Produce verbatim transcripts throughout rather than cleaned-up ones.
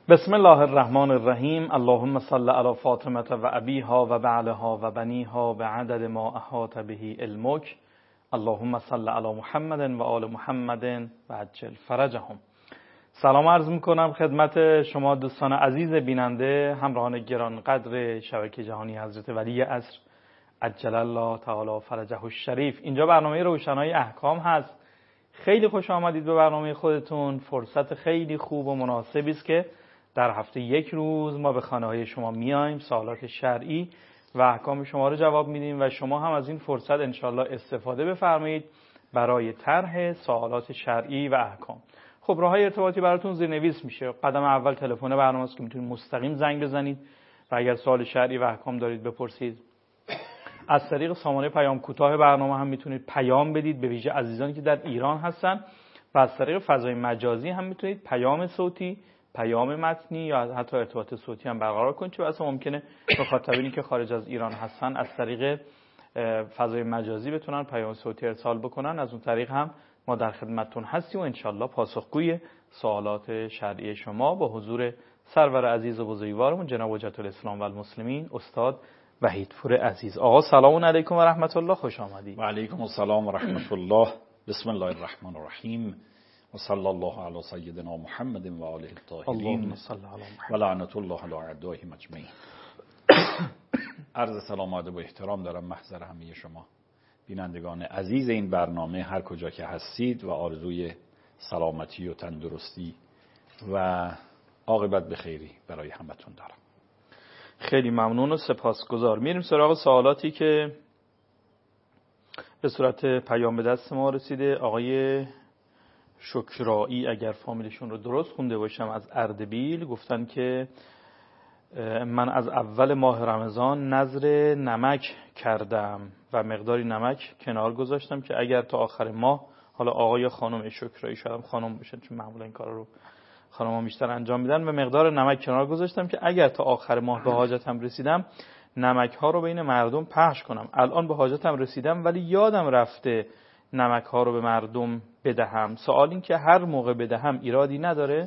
بسم الله الرحمن الرحیم. اللهم صل علی فاطمه و ابیها و بعلها و بنیها بعدد ما احاط به علمک. اللهم صل علی محمد و آل محمد و عجل فرجهم. سلام عرض میکنم خدمت شما دوستان عزیز بیننده، همراهان گرانقدر شبکه جهانی حضرت ولی عصر عجل الله تعالی فرجه الشریف. اینجا برنامه روشنای احکام هست. خیلی خوش آمدید به برنامه خودتون. فرصت خیلی خوب و مناسبی است که در هفته یک روز ما به خانه‌های شما میایم، سوالات شرعی و احکام شما رو جواب میدیم و شما هم از این فرصت انشالله استفاده بفرمایید برای طرح سوالات شرعی و احکام. خب راههای ارتباطی براتون زیرنویس میشه. قدم اول تلفن برنامه است که میتونید مستقیم زنگ بزنید و اگر سوال شرعی و احکام دارید بپرسید. از طریق سامانه پیام کوتاه برنامه هم میتونید پیام بدید، به ویژه عزیزانی که در ایران هستن، و از طریق فضای مجازی هم میتونید پیام صوتی، پیام متنی یا حتی ارتباط صوتی هم برقرار کنید، چون اصلا ممکنه مخاطبینی که خارج از ایران هستن از طریق فضای مجازی بتونن پیام صوتی ارسال بکنن. از اون طریق هم ما در خدمتتون هستیم و انشالله پاسخگوی سوالات شرعی شما با حضور سرور عزیز و بزرگوارمون جناب حجت الاسلام و المسلمین استاد وحیدپور عزیز. آقا سلام علیکم و رحمت الله، خوش آمدید. و علیکم السلام و رحمت الله. بسم الله الرحمن الرحیم و صلی الله علی سیدنا محمد و آله الطاهرین و لعنت الله علی اعدائهم اجمعین. عرض سلام و ادب و احترام دارم محضر همه شما بینندگان عزیز این برنامه، هر کجا که هستید، و آرزوی سلامتی و تندرستی و عاقبت بخیری برای همتون دارم. خیلی ممنون و سپاسگزار. میریم سراغ سوالاتی که به صورت پیام به دست ما رسیده. آقای شکرایی، اگر فامیلشون رو درست خونده باشم، از اردبیل گفتن که من از اول ماه رمضان نذر نمک کردم و مقداری نمک کنار گذاشتم که اگر تا آخر ماه، حالا آقای خانم شکرایی، شاید خانم باشن چون معمولا این کارا رو خانم‌ها بیشتر انجام میدن، و مقدار نمک کنار گذاشتم که اگر تا آخر ماه به حاجتم رسیدم نمک ها رو بین مردم پخش کنم. الان به حاجتم رسیدم ولی یادم رفته نمک ها رو به مردم بدهم. سوال این که هر موقع بدهم ایرادی نداره؟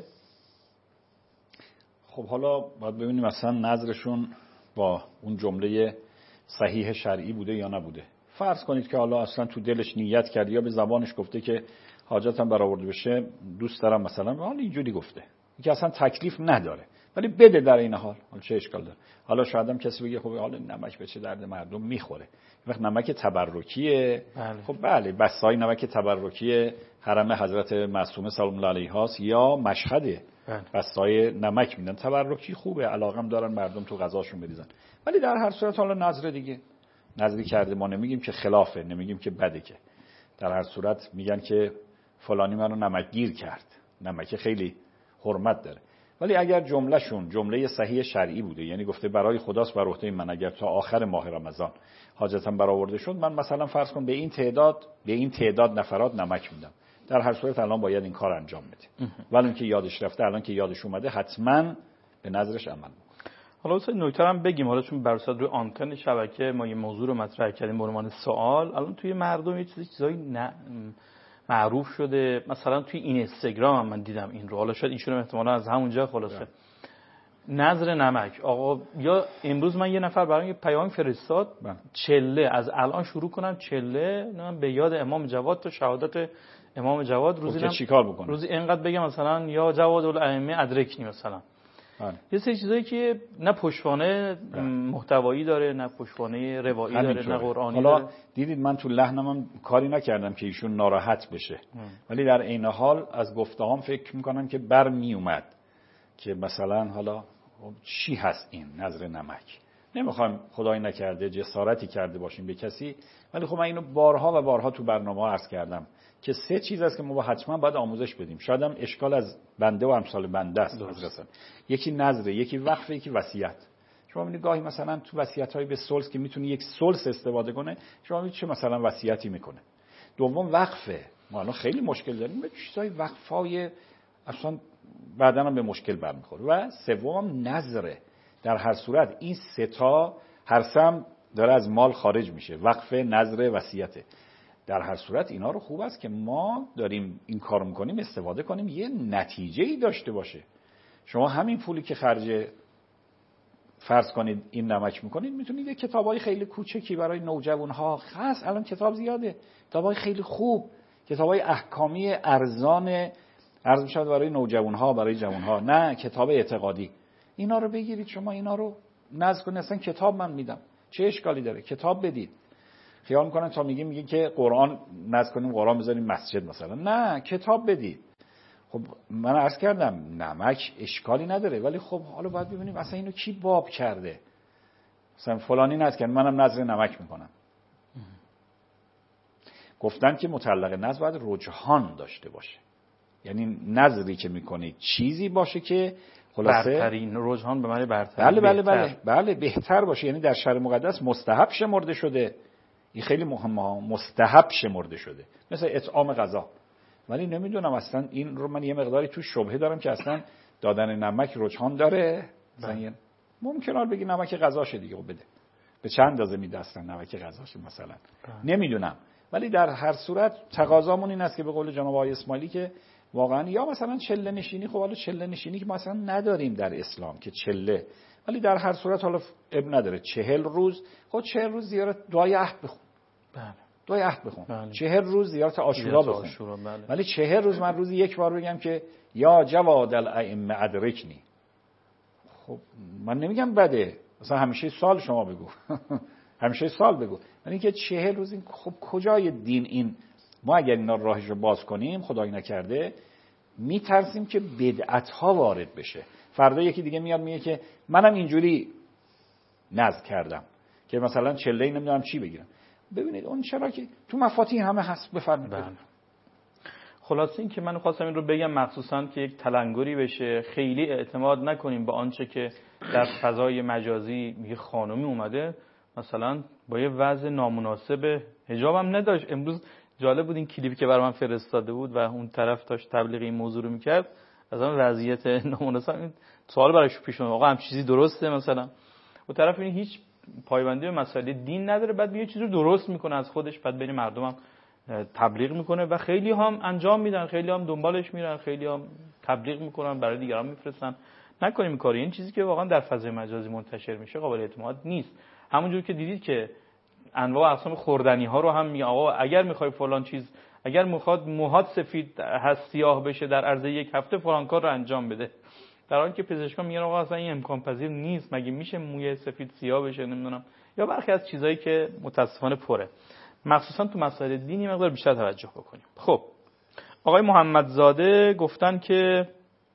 خب حالا باید ببینیم اصلا نظرشون با اون جمله صحیح شرعی بوده یا نبوده. فرض کنید که حالا اصلا تو دلش نیت کرد یا به زبانش گفته که حاجتم برآورده بشه، دوست دارم مثلا، حالا اینجوری گفته که اصلا تکلیف نداره ولی بده در این حال، حالا چه اشکال داره؟ حالا شاید هم کسی بگه خب حالا نمک به چه درد مردم میخوره؟ وقت نمک تبرکیه. بله. خب بله، بسای نمک تبرکی حرم حضرت معصومه سلام الله علیها یا مشهده. بله. بسای نمک میدن، تبرکی خوبه، علاقم دارن مردم تو غذاشون بریزن. ولی در هر صورت حالا نظر دیگه نظری کرده، ما نمیگیم که خلافه، نمیگیم که بده، که در هر صورت میگن که فلانی منو نمک گیر کرد. نمک خیلی حرمت داره. ولی اگر جملهشون جمله صحیح شرعی بوده، یعنی گفته برای خداست بر عهده من اگر تا آخر ماه رمضان حاجتم برآورده شد، من مثلا فرض کن به این تعداد به این تعداد نفرات نمک میدم، در هر صورت الان باید این کار انجام بده. ولی اینکه یادش رفته، الان که یادش اومده حتما به نظرش عمل کنه. حالا واسه نکته هم بگیم، حالا چون بر اساس روی آنتن شبکه ما یه موضوع رو مطرح کردیم به عنوان سوال، الان توی مردم یه چیزی چیزایی نه معروف شده. مثلا توی این اینستاگرام هم من دیدم این رو، حالا شاید ایشون احتمالاً از همونجا خلاصه نظر نمک. آقا یا امروز من یه نفر برام یه پیام فرستاد، چله از الان شروع کنم چله به یاد امام جواد تا شهادت امام جواد روزی خب چیکار بکنم؟ روزی اینقدر بگم مثلا یا جواد الائمه ادرکنی مثلا. بله. یه سری چیزایی که نه پشتوانه محتوایی داره، نه پشتوانه روایی داره، نه قرآنی حالا داره. دیدید من تو لحنم هم کاری نکردم که ایشون ناراحت بشه، ولی در عین حال از گفته‌هام فکر میکنم که بر می اومد که مثلا حالا چی هست این نظر نمک. نمیخوام خدای نکرده جسارتی کرده باشیم به کسی، ولی خب من اینو بارها و بارها تو برنامه‌ها عرض کردم که سه چیز است که ما حتما باید آموزش بدیم. شاید هم اشکال از بنده و امثال بنده است. حضرت یکی نظر، یکی وقف، یکی وصیت. شما میبینید گاهی مثلا تو وصیت‌های به ثلث که میتونی یک ثلث استفاده کنه، شما میبینید چه مثلا وصیتی میکنه. دوم وقفه. ما الان خیلی مشکل داریم به چیزای وقفای اصلا بعداً هم به مشکل برمیخوره. و سوم نظره. در هر صورت این سه تا هر سم داره از مال خارج میشه. وقف، نظر، وصیت. در هر صورت اینا رو خوب است که ما داریم این کارو میکنیم استفاده کنیم یه نتیجه‌ای داشته باشه. شما همین پولی که خرج فرض کنید این نمک میکنید، میتونید یه کتابای خیلی کوچکی برای نوجوانها، خاص الان کتاب زیاده، کتابای خیلی خوب، کتابای احکامی ارزان عرض میشود برای نوجوانها، برای جوانها، نه کتاب اعتقادی، اینا رو بگیرید شما، اینا رو نذر کنید. اصلا کتاب من میدم، چه اشکالی داره؟ کتاب بدید. خیال میکنن تا میگیم میگه که قرآن نذر کنیم، قرآن بذاریم مسجد مثلا، نه کتاب بدید. خب من عرض کردم نمک اشکالی نداره، ولی خب حالا باید ببینیم اصلا اینو کی باب کرده. مثلا فلانی نذر کرد، منم نذر نمک میکنم. گفتن که مطلق نذر باید رجحان داشته باشه، یعنی نذری که میکنید چیزی باشه که خلاصه برترین، رجحان به معنی برترین، بله بله بله بله بهتر باشه، یعنی در شرع مقدس مستحب شمرده شده، این خیلی مهمه، مستحب شمرده شده، مثل اطعام غذا. ولی نمیدونم اصلا این رو من یه مقداری تو شبهه دارم که اصلا دادن نمک رجحان داره. مثلا ممکنه بگی نمک غذاشه دیگه، خب بده. به چند اندازه میده اصلا نمک غذاشه مثلا؟ نمیدونم. ولی در هر صورت تقاضامون این است که به قول جناب آقای اسماعیلی که واقعا یا مثلا چله نشینی، خب حالا چله نشینی که مثلا نداریم در اسلام که چله، ولی در هر صورت حالا اب نداره، چهل روز، خب چهل روز زیارت دعای عهد بخون. بله. دعای عهد بخون. بله. چهل روز زیارت عاشورا بخون. عاشورا، بله. ولی چهل روز من روزی یک بار بگم که یا جواد الائمه ادرکنی. خب من نمیگم بده، مثلا همیشه سال شما بگو. همیشه سال بگو. یعنی که چهل روز این خب کجای دین این؟ ما اگر اینا راهش رو باز کنیم، خدای نکرده میترسیم که بدعت ها وارد بشه. فردا یکی دیگه میاد میگه که منم اینجوری نذر کردم که مثلا چله نمیدونم چی بگیرم. ببینید اون چرا که تو مفاتیح همه هست، بفرمایید. خلاصه این که من خواستم این رو بگم مخصوصا که یک تلنگری بشه، خیلی اعتماد نکنیم به آنچه که در فضای مجازی یه خانمی اومده مثلا با یه وضع نامناسب، حجاب هم نداشت. امروز جالب بود این کلیپی که برام فرستاده بود و اون طرف داشت تبلیغ این موضوع رو میکرد، از اون وضعیت نامناسب این سوال براش پیش اومد، آقا هم چیزی درسته مثلا؟ اون طرف این هیچ پایبندی به مسائل دین نداره، بعد یه چیزی رو درست میکنه از خودش، بعد بین مردم هم تبلیغ میکنه و خیلی هم انجام میدن، خیلی هم دنبالش میرن، خیلی هم تبلیغ میکنن، برای دیگران میفرستن. نکنیم این کارو. این چیزی که واقعا در فضای مجازی منتشر میشه قابل اعتماد نیست. همونجور که دیدید که انواع اقسام خوردنی ها رو هم میگه آقا اگر میخوای فلان چیز، اگر میخواد موهات سفید هست سیاه بشه در عرض یک هفته فلان کار رو انجام بده، در حالی که پزشکان میگن آقا اصلا این امکان پذیر نیست، مگه میشه موی سفید سیاه بشه، نمیدونم، یا برخی از چیزایی که متاسفانه پره. مخصوصا تو مسائل دینی مقدار بیشتر توجه بکنیم. خب آقای محمدزاده گفتن که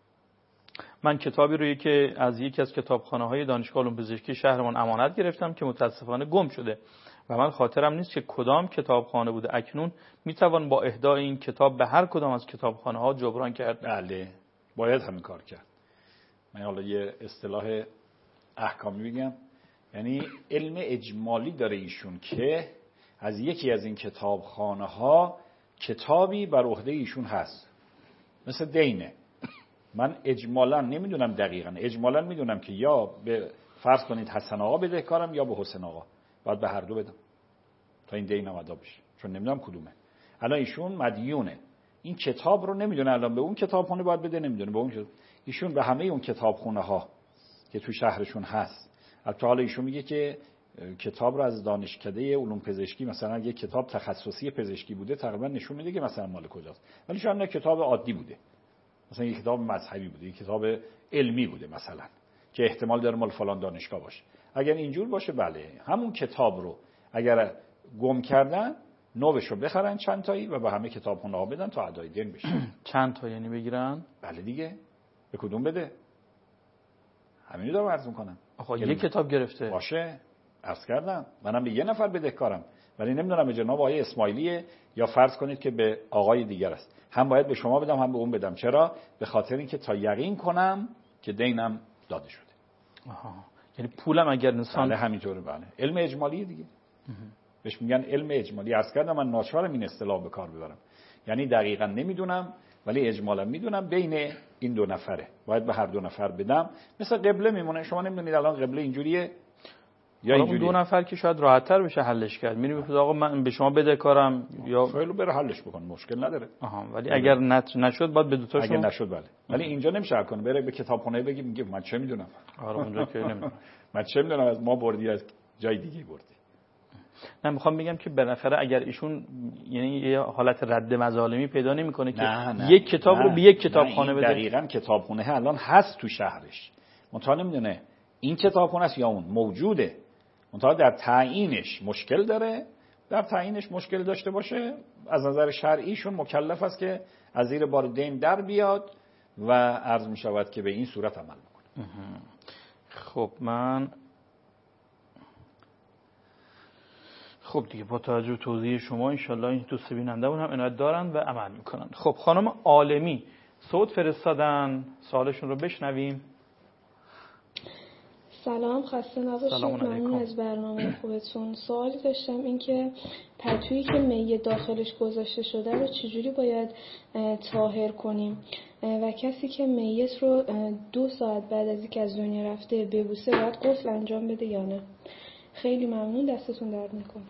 من کتابی رو که از یکی از کتابخانه‌های دانشگاه علوم پزشکی شهرمان امانت گرفتم که متاسفانه گم شده و من خاطرم نیست که کدام کتابخانه بوده. اکنون میتوان با اهدای این کتاب به هر کدام از کتابخانه‌ها جبران کرد؟ بله، باید همین کار کرد. من حالا یه اصطلاح احکامی بگم، یعنی علم اجمالی داره ایشون که از یکی از این کتابخانه‌ها کتابی بر عهده ایشون هست، مثل دینه. من اجمالا نمیدونم دقیقاً، اجمالا میدونم که یا به فرض کنید حسن آقا بدهکارم یا به حسین آقا، باید به هر دو بدم تا این دین ادا بشه، چون نمیدونم کدومه. الان ایشون مدیونه، این کتاب رو نمیدونه الان به اون کتابخونه باید بده، نمیدونه به اون کتاب. ایشون به همه اون کتابخونه ها که تو شهرشون هست، البته حالا ایشون میگه که کتاب رو از دانشکده علوم پزشکی، مثلا اگه کتاب تخصصی پزشکی بوده تقریبا نشون میده که مثلا مال کجاست، ولی شاید نه کتاب عادی بوده، مثلا یک کتاب مذهبی بوده، یک کتاب علمی بوده مثلا که احتمال داره مال فلان دانشگاه باشه. اگر اینجور باشه بله، همون کتاب رو اگر گم کردن نوبش رو بخرن چند تایی و به همه کتابخونه‌ها بدن تا ادای دین بشه. چند تا یعنی بگیرن؟ بله دیگه، به کدوم بده؟ همینو دارم عرض میکنم. آخه یک کتاب گرفته باشه، عرض کردم منم به یه نفر بدهکارم، ولی نمیدونم به جناب آقای اسماعیلیه یا فرض کنید که به آقای دیگر است، هم باید به شما بدم هم به اون بدم. چرا؟ به خاطر اینکه تا یقین کنم که دینم داده شده. آها، یعنی پولم اگر انسان بله همینطوره. بله، علم اجمالی دیگه، بهش میگن علم اجمالی. عرض کردم من ناچارم این اصطلاح به کار ببرم، یعنی دقیقاً نمیدونم ولی اجمالا میدونم بین این دو نفره، باید به هر دو نفر بدم. مثل قبله میمونه، شما نمیدونید الان قبله اینجوریه، یا اینجوری دو نفر که شاید راحت‌تر بشه حلش کرد، میریم میگه آقا من به شما بده کارم یا فعلا بره حلش بکن، مشکل نداره. آها ولی اگر نت... نشد باید به دو تاشون، اگر نشد بله. ولی اینجا نمیشه حل کنه، بره به کتابخونه بگی میگه من چه میدونم. آره اونجا که نمیدونم. من چه میدونم از ما بردی از جای دیگه بردی. نه میخوام بگم که بالاخره اگر ایشون یعنی یه حالت رد مظالمی پیدا نمیکنه که نه نه یک کتاب نه رو به یک کتابخانه بده. دقیقاً کتابخونه الان هست تو شهرش، منتها نمیدونه این کتابخونه است یا اون موجوده، منتها در تعیینش مشکل داره. در تعیینش مشکل داشته باشه از نظر شرعیشون مکلف است که از زیر بار دین در بیاد و عرض می شود که به این صورت عمل بکنه. خب من خب دیگه با توجه به توضیح شما انشالله این دوست بیننده‌مون هم عنایت دارن و عمل میکنن. خب خانم عالمی صوت فرستادن، سوالشون رو بشنویم. سلام، خسته نباشید، ممنون از برنامه خوبتون. سوالی داشتم این که پتویی که میت داخلش گذاشته شده رو چجوری باید طاهر کنیم و کسی که میت رو دو ساعت بعد از اینکه از دنیا رفته ببوسه باید غسل انجام بده یا نه؟ خیلی ممنون، دستتون درد نکنه.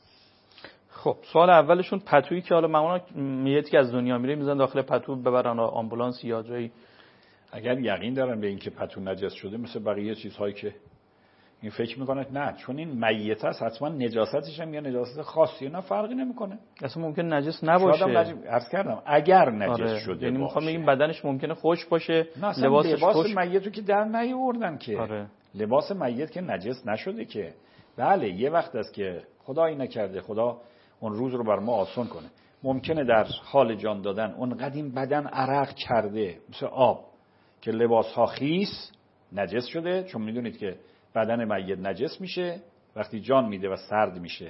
خب سوال اولشون پتویی که حالا معمولا میتی که از دنیا میره میذارن داخل پتو ببرن آمبولانس یا جایی، اگر یقین دارن به اینکه پتو نجس شده مثل بقیه چیزهایی که این فکر میکنه نه چون این میت است حتما نجاستش هم یا نجاست خاصی نه فرقی نمیکنه، اصلا ممکن نجس نباشه. عرض کردم اگر نجس آره. شده یعنی باشه، میخوام بگم بدنش ممکنه خشک باشه، لباسش لباس میتو که در نیاوردن که آره. لباس میت که نجس نشده که. بله یه وقت است که خدایی نکرده خدا اون روز رو بر ما آسان کنه، ممکنه در حال جان دادن اون قدیم بدن عرق کرده مثل آب که لباس ها خیس نجس شده، چون میدونید که بدن میت نجس میشه وقتی جان میده و سرد میشه.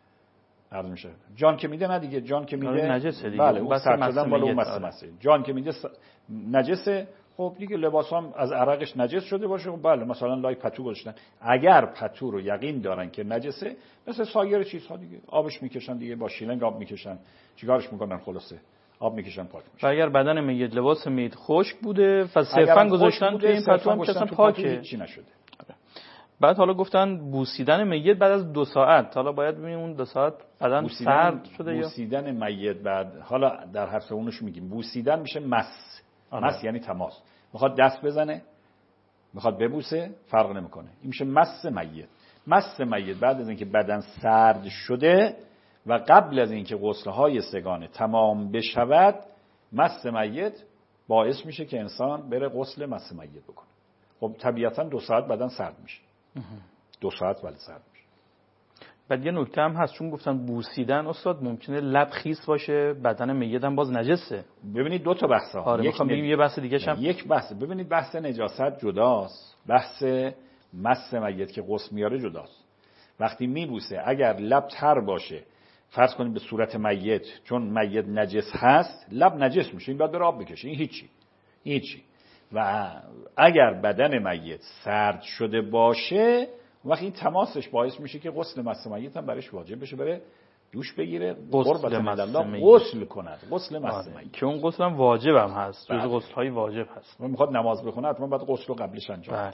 عرض میشه جان که میده نه دیگه، جان که میده نجسه دیگه. بله اون سرد شدن بالا اون مسه مسه جان که میده س... نجسه. خب دیگه لباس هم از عرقش نجس شده باشه، خب بله مثلا لای پتو گذاشتن، اگر پتو رو یقین دارن که نجسه مثل سایر چیزها دیگه آبش میکشن دیگه، با شیلنگ آب میکشن، چیکارش میکنن خلاصه آب میکشن پاک میشه. و اگر بدن میت لباس میت خشک بوده و صرفا گذاشتن توی این پتو هم که اصلا پاکه چی نشده. بعد حالا گفتن بوسیدن میت بعد از دو ساعت، حالا باید ببینیم اون دو ساعت بدن سرد شده یا بوسیدن میت بعد، حالا در حرف اونش میگیم بوسیدن میشه مس. آره. مس یعنی تماس، میخواد دست بزنه میخواد ببوسه فرق نمیکنه، این میشه مس میت. مس میت بعد از اینکه بدن سرد شده و قبل از اینکه غسل‌های سگانه تمام بشود، مس میت باعث میشه که انسان بره غسل مس میت بکنه. خب طبیعتا دو ساعت بدن سرد میشه. دو ساعت ولی سرد میشه. بعد یه نکته هم هست چون گفتن بوسیدن استاد ممکنه لب خیس باشه بدن میت هم باز نجسه. ببینید دو تا بحث ها. آره میخوام بگم یه بحث دیگه هم یک بحث. ببینید بحث نجاست جداست، بحث مس میت که غسل میاره جداست. وقتی میبوسه اگر لب تر باشه، فرض کنید به صورت میت، چون میت نجس هست لب نجس میشه، این باید بر آب بکشه، این هیچی هیچی. و اگر بدن میت سرد شده باشه وقتی این تماسش باعث میشه که غسل مس میت هم برش واجب بشه، بره دوش بگیره، قربت من الله غسل کند، غسل مس میت که اون غسل هم واجب هم هست، جز غسل های واجب هست. من میخواد نماز بخونه حتما بعد غسل رو قبلش انجام بده. بله.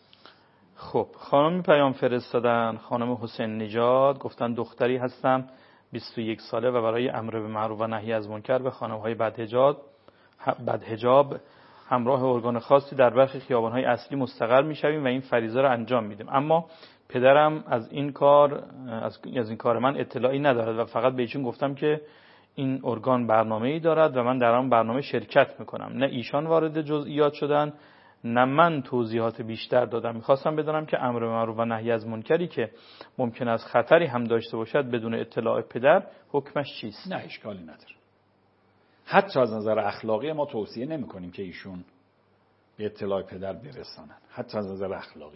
خب خانم پیام فرستادن، خانم حسین نژاد، گفتن دختری هستم بیست و یک ساله و برای امر به معروف و نهی از منکر به خانم‌های بدحجاب بدحجاب همراه ارگان خاصی در برخی خیابان‌های اصلی مستقر می‌شویم و این فریضه را انجام میدیم، اما پدرم از این کار از, از این کار من اطلاعی ندارد و فقط به ایشون گفتم که این ارگان برنامه‌ای دارد و من در آن برنامه شرکت می‌کنم. نه ایشان وارد جزئیات شدن نه من توضیحات بیشتر دادم. می‌خواستم بدونم که امر به معروف و نهی از منکری که ممکن است خطری هم داشته باشد بدون اطلاع پدر حکمش چیست؟ نه اشکالی نداره. حتی از نظر اخلاقی ما توصیه نمی کنیم که ایشون به اطلاع پدر برسانن، حتی از نظر اخلاقی،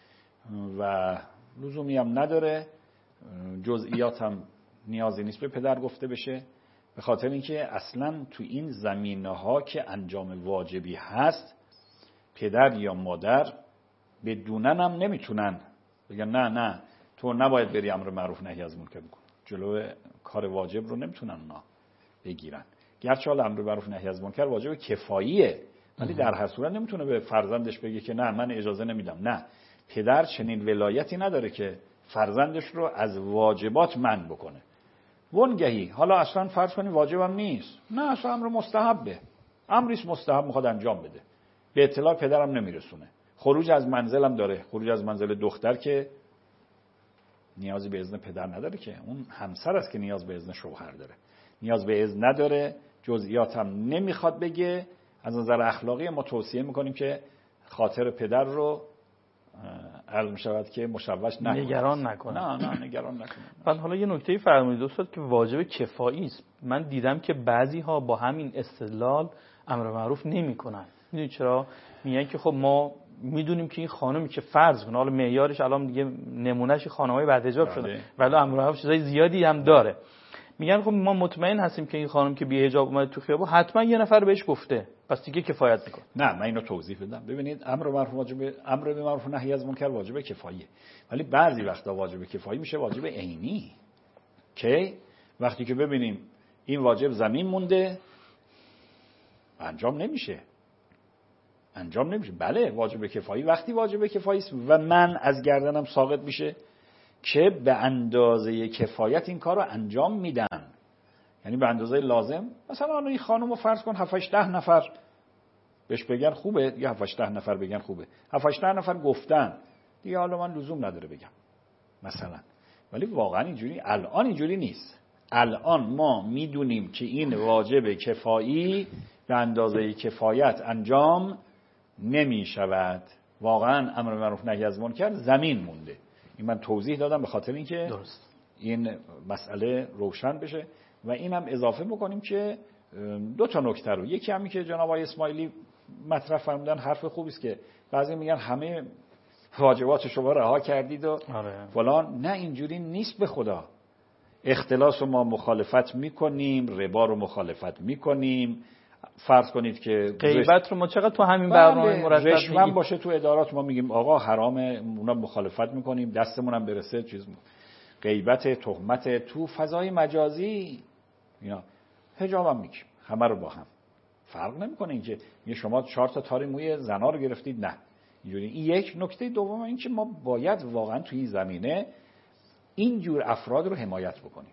و لزومی هم نداره، جزئیات هم نیازی نیست به پدر گفته بشه، به خاطر اینکه اصلا تو این زمینه ها که انجام واجبی هست پدر یا مادر بدونن هم نمیتونن بگن نه نه تو نباید بری امر معروف نهی از منکر بکن، جلو کار واجب رو نمیتونن اونا بگیرن. گرچه حالا امر معروف نهی از منکر واجب کفاییه، ولی در هر صورت نمیتونه به فرزندش بگه که نه من اجازه نمیدم. نه، پدر چنین ولایتی نداره که فرزندش رو از واجبات منع بکنه. وانگهی حالا اصلا فرض کنیم واجبم نیست، نه اصلا امر مستحبه، امریست مستحب میخواد انجام بده، به اطلاع پدرم نمیرسونه. خروج از منزلم داره، خروج از منزل دختر که نیازی به اذن پدر نداره، که اون همسر است که نیاز به اذن شوهر داره، نیاز به اذن نداره، جزئیاتم نمیخواد بگه. از نظر اخلاقی ما توصیه میکنیم که خاطر پدر رو عرض میشود که مشوش نکنه، نگران نکنه. نه نه نگران نکنه. بعد حالا یه نکته فرمودید استاد که واجب کفایی است. من دیدم که بعضی ها با همین استدلال امر معروف نمیکنن. میدونید چرا؟ میگن که خب ما میدونیم که این خانمی که فرض کنه، حالا معیارش الان دیگه نمونهش خانم‌های بعد حجاب شده، ولی امر معروف چیزای زیادی هم داره. میگن خب ما مطمئن هستیم که این خانم که بی حجاب اومده تو خیابون حتما یه نفر بهش گفته، پس دیگه کفایت میکنه. نه من اینو توضیح بدم. ببینید امر معروف واجب، امر به معروف و نهی از منکر واجب کفاییه، ولی بعضی وقتا واجب کفایی میشه واجب عینی. که وقتی که ببینیم این واجب زمین مونده انجام نمیشه، انجام نمیشه. بله واجب کفایی وقتی واجب کفایی است و من از گردنم ساقط میشه که به اندازه کفایت این کار رو انجام میدن، یعنی به اندازه لازم. مثلا این خانم رو فرض کن هفت هشت ده نفر بهش بگن خوبه، دیگه هفت هشت ده نفر بگن خوبه، هفت هشت ده نفر گفتن دیگه، حالا من لزوم نداره بگم مثلا. ولی واقعا اینجوری الان اینجوری نیست. الان ما میدونیم که این واجب کفایی به اندازه کفایت انجام نمیشود. واقعا امر معروف نهی از منکر زمین مونده. این من توضیح دادم به خاطر اینکه درست این مسئله روشن بشه. و اینم اضافه بکنیم که دو تا نکته رو، یکی همین که جناب آقای اسماعیلی مطرح فرمودن حرف خوبی است که بعضی میگن همه واجبات شما رها کردید و آره. فلان. نه اینجوری نیست به خدا. اختلاس رو ما مخالفت میکنیم، ربا رو مخالفت میکنیم. فرض کنید که غیبت رو ما چقدر تو همین برنامه مرتب رشوه باشه تو ادارات ما میگیم آقا حرامه، اونا مخالفت میکنیم، دستمون هم برسه چیز. غیبت، تهمت تو فضای مجازی اینا، حجاب هم میگیم، همه رو با هم. فرق نمیکنه اینکه یه شما چهار تا تار موی زنا رو گرفتید، نه اینجوری. این یک نکته. دوم اینکه ما باید واقعا توی این زمینه اینجور افراد رو حمایت بکنیم.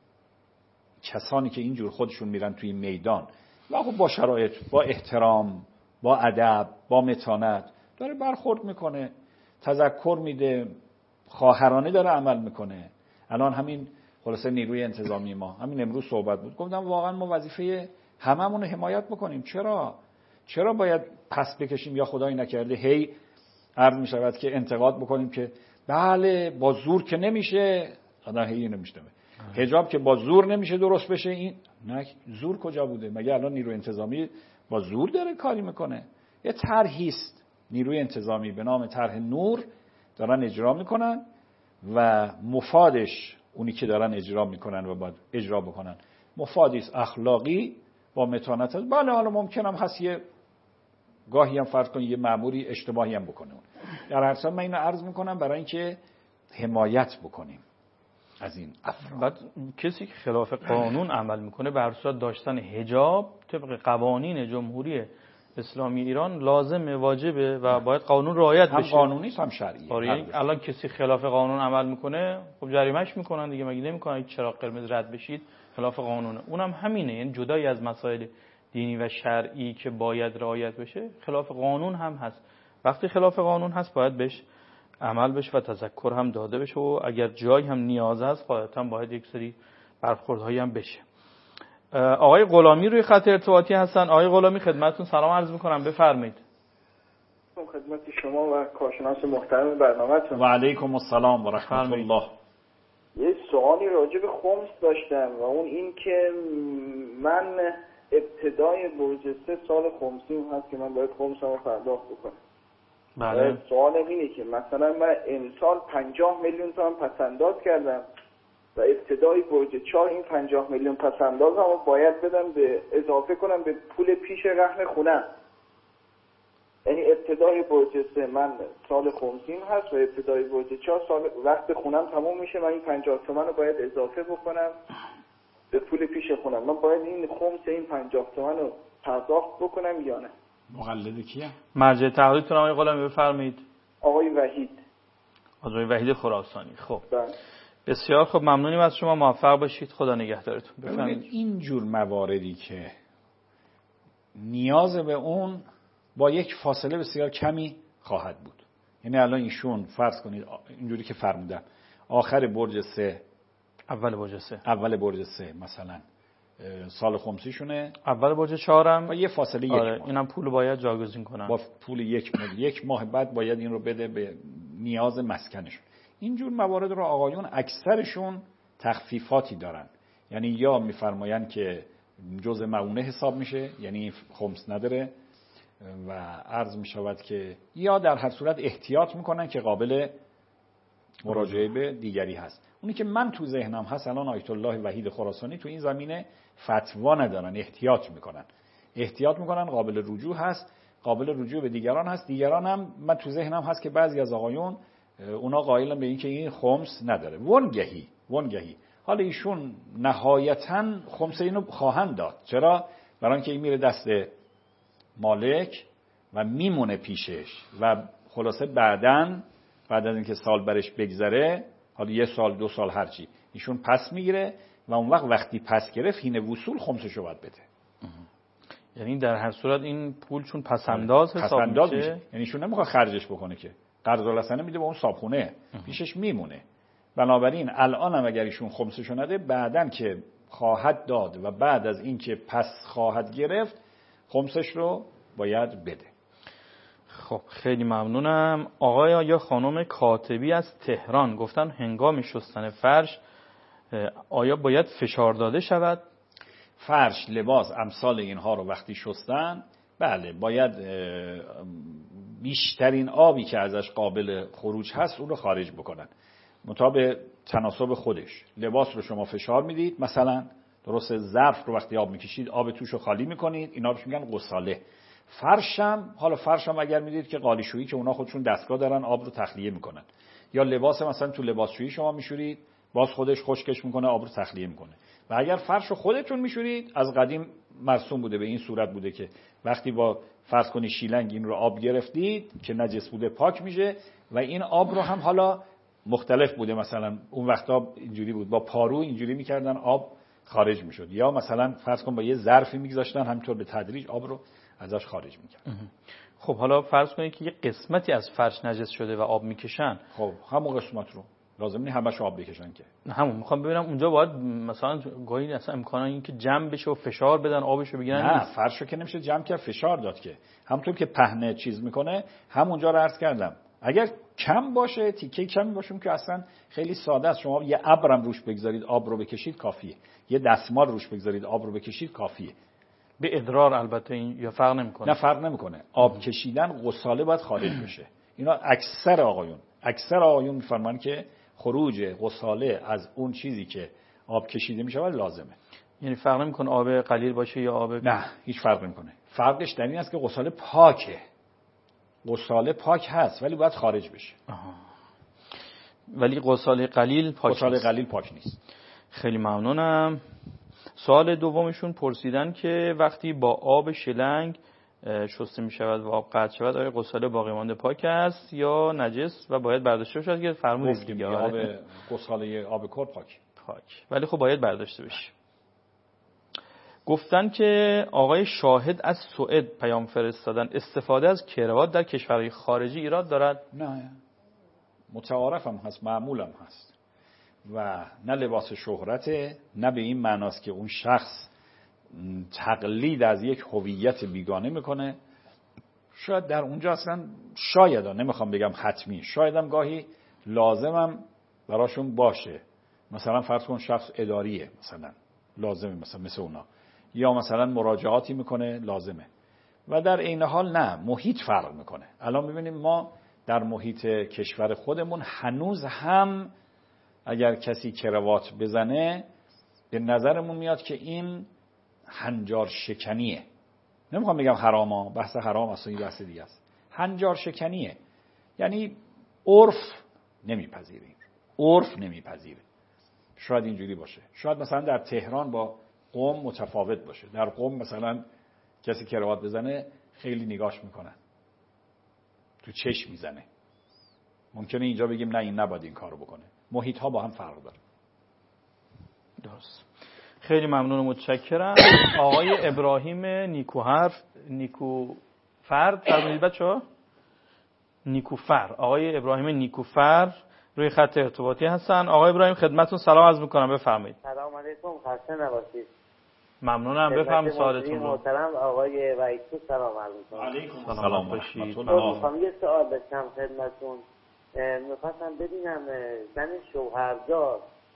کسانی که اینجور خودشون میرن توی میدان و خب با شرایط، با احترام، با ادب، با متانت داره برخورد میکنه، تذکر میده، خواهرانه داره عمل میکنه. الان همین خلاصه نیروی انتظامی ما همین امروز صحبت بود، گفتم واقعا ما وظیفه هممون رو حمایت بکنیم. چرا چرا باید پس بکشیم یا خدایی نکرده هی عرض میشود که انتقاد بکنیم که بله با زور که نمیشه، آدم هی نمیشتمه حجاب که با زور نمیشه درست بشه. این نه، زور کجا بوده؟ مگه الان نیروی انتظامی با زور داره کاری میکنه؟ یه طرحی است نیروی انتظامی به نام طرح نور دارن اجرا میکنن و مفادش اونی که دارن اجرا میکنن و باید اجرا بکنن مفادی است اخلاقی با متانت. بله حالا ممکنم هست یه گاهی هم فرض کن یه مأموری اشتباهی هم بکنه. در هر حال من اینو عرض میکنم برای اینکه حمایت بکنیم از این افراد. بعد کسی که خلاف قانون عمل میکنه به هر صورت داشتن حجاب طبق قوانین جمهوری اسلامی ایران لازمه، واجبه و باید قانون رعایت بشه. هم قانونی هم شرعی. آره الان کسی خلاف قانون عمل میکنه خب جریمهش میکنن دیگه، مگه نمیکنن چراغ قرمز رد بشید خلاف قانونه. اونم همینه، یعنی جدای از مسائل دینی و شرعی که باید رعایت بشه خلاف قانون هم هست. وقتی خلاف قانون هست باید بهش عمل بشه و تذکر هم داده بشه و اگر جایی هم نیاز هست قاعدتاً باید یک سری برخوردهایی هم بشه. آقای غلامی روی خط ارتباطی هستن. آقای غلامی خدمتتون سلام عرض میکنم، بفرمایید. خدمت شما و کارشناس محترم برنامه‌تون. و علیکم السلام و رحمت الله. یه سوالی راجع به خمس داشتم و اون این که من ابتدای برج سه سال خمسیم هست که من باید خمسم رو پرداخت بکنم. بله. سوالم اینه که مثلا من امسال پنجاه میلیون تومان پسنداز کردم و ابتدای برج چهار این پنجاه میلیون پسنداز رو باید بدم به اضافه کنم به پول پیش رهن خونه. یعنی ابتدای برج سه من سال خمسیم هست و ابتدای برج چهار سال وقت خونم تموم میشه، من این پنجاه تومان رو باید اضافه بکنم به پول پیش خونم. من باید این خمس این پنجاه تومان رو پرداخت بکنم یا نه؟ مقلد کیه؟ مرجع تقلیدتون آقای غلامی بفرمایید. آقای وحید. حاجی وحید خراسانی. خب بله. بسیار خب، ممنونیم از شما، موفق باشید، خدا نگهدارتون. بفرمایید. این جور مواردی که نیاز به اون با یک فاصله بسیار کمی خواهد بود، یعنی الان ایشون فرض کنید اینجوری که فرمودم آخر برج سه اول برج سه اول برج سه مثلا سال خمسیشونه، اول برج چهارم با یه فاصله یک آره ماه اینم پول باید جاگزین کنن، با پول یک ماه یک ماه بعد باید این رو بده به نیاز مسکنشون. اینجور موارد رو آقایون اکثرشون تخفیفاتی دارن، یعنی یا میفرمایند که جزء معونه حساب میشه، یعنی خمس نداره، و عرض میشود که یا در هر صورت احتیاط میکنن که قابل مراجعه به دیگری هست. اونی که من تو ذهنم هست الان آیت الله وحید خراسانی تو این زمینه فتوا ندارن، احتیاط میکنن احتیاط میکنن قابل رجوع هست، قابل رجوع به دیگران هست. دیگران هم من تو ذهنم هست که بعضی از آقایون اونا قائلن به این که این خمس نداره، ونگهی ونگهی حالا ایشون نهایتاً خمس اینو خواهند داد. چرا؟ برای اینکه این میره دست مالک و میمونه پیشش و خلاصه بعداً بعد از اینکه سال برش بگذره، حالا یه سال دو سال هرچی، ایشون پس میگیره و اون وقت وقتی پس گرفت حین وصول خمسشو باید بده. یعنی در هر صورت این پول چون پسنداز حساب پسنداز میشه, میشه. یعنی ایشون نمیخواد خرجش بکنه که قرض الحسنه میده به اون صابخونه پیشش میمونه. بنابراین الان هم اگر ایشون خمسشو نده بعدن که خواهد داد و بعد از اینکه پس خواهد گرفت خمسش رو باید بده. خب خیلی ممنونم. آقای یا خانم کاتبی از تهران گفتن هنگام شستن فرش آیا باید فشار داده شود؟ فرش، لباس، امثال اینها رو وقتی شستن بله باید بیشترین آبی که ازش قابل خروج هست اون رو خارج بکنن مطابق تناسب خودش. لباس رو شما فشار میدید، مثلا درست ظرف رو وقتی آب میکشید آب توش رو خالی میکنید، اینا رو میگن غساله. فرشم، حالا فرشم اگر میدید که قالیشویی که اونا خودشون دستگاه دارن آب رو تخلیه میکنن، یا لباس مثلا تو لباسشویی شما میشورید باز خودش خشکش میکنه آب رو تخلیه میکنه. و اگر فرش رو خودتون میشورید، از قدیم مرسوم بوده به این صورت بوده که وقتی با فرض کنید شیلنگ این رو آب گرفتید که نجس بوده پاک میشه و این آب رو هم حالا مختلف بوده، مثلا اون وقتا اینجوری بود با پارو اینجوری میکردن آب خارج میشد، یا مثلا فرض کن با یه ظرفی میگذاشتن همینطور به تدریج آب رو ازش خارج میکردن. خب حالا فرض کنید که یه قسمتی از فرش نجس شده و آب میکشن، خب همون قسمت رو لازم نیست همش آب بکشن که. همون میخوام ببینم اونجا باید مثلا گاهی اصلا امکانه این که جمع بشه و فشار بدن آبشو بگیرن؟ نه، فرشو که نمیشه جمع کرد فشار داد که. همونطور که پهنه چیز میکنه همونجا رو عرض کردم اگر کم باشه تیکه کمی باشه که اصلا خیلی ساده است، شما یه ابرم روش بگذارید آب رو بکشید کافیه، یه دستمال روش بگذارید آب رو بکشید کافیه. به ادرار البته این یا فرق نمیکنه؟ نه فرق نمیکنه. آب کشیدن غساله باید خارج بشه. اینا اکثر آقایون اکثر آقایون میفرمان که خروج غساله از اون چیزی که آب کشیده میشه لازمه. یعنی فرق نمیکنه آب قلیل باشه یا آب؟ نه هیچ فرق نمیکنه. فرقش در این است که غساله پاکه، غساله پاک هست ولی باید خارج بشه. آها. ولی غساله قلیل پاک غساله نیست. قلیل پاک نیست. خیلی ممنونم. سوال دومشون پرسیدن که وقتی با آب شلنگ شسته می شود و آب قطع شود آیا غساله باقی مانده پاک است یا نجس و باید برداشته بشود؟ که فرمودید دیگه آب غساله آب کر پاک پاک ولی خب باید برداشته بشه. گفتن که آقای شاهد از سوئد پیام فرستادن استفاده از کراوات در کشورهای خارجی ایراد دارد؟ نه، متعارف هم هست، معمول هم هست و نه لباس شهرته، نه به این معناست که اون شخص تقلید از یک هویت بیگانه میکنه. شاید در اونجا اصلا شاید ها نمیخوام بگم حتمی، شاید هم گاهی لازمم براشون باشه، مثلا فرض کن شخص اداریه مثلا لازمه، مثلا مثل اونا، یا مثلا مراجعاتی میکنه لازمه. و در این حال نه، محیط فرق میکنه. الان ببینیم ما در محیط کشور خودمون هنوز هم اگر کسی کراوات بزنه به نظرمون میاد که این هنجار شکنیه. نمیخوام بگم حراما، بحث حرام اصلا این بحث دیگه است. هنجار شکنیه، یعنی عرف نمیپذیره، عرف نمیپذیره. شاید اینجوری باشه. شاید مثلا در تهران با قم متفاوت باشه. در قم مثلا کسی کراوات بزنه خیلی نگاش میکنن، تو چشم میزنه. ممکنه اینجا بگیم نه این نباید این کارو بکنه. محیط ها با هم فرق داره. درست. خیلی ممنون و متشکرم. آقای ابراهیم نیکوحرف نیکوفر فرمودید بچه‌ها؟ نیکوفر. آقای ابراهیم نیکوفر روی خط ارتباطی هستن. آقای ابراهیم خدمتتون سلام عرض می‌کنم، بفرمایید. سلام علیکم، خسته نباشید. ممنونم، بفرمایید سوالتون رو. محترم آقای وحیدپور سلام عرض می‌کنم. علیکم سلام باشید. می‌خوام یه سوال داشتم خدمتتون. می‌خواستم ببینم زن شوهردار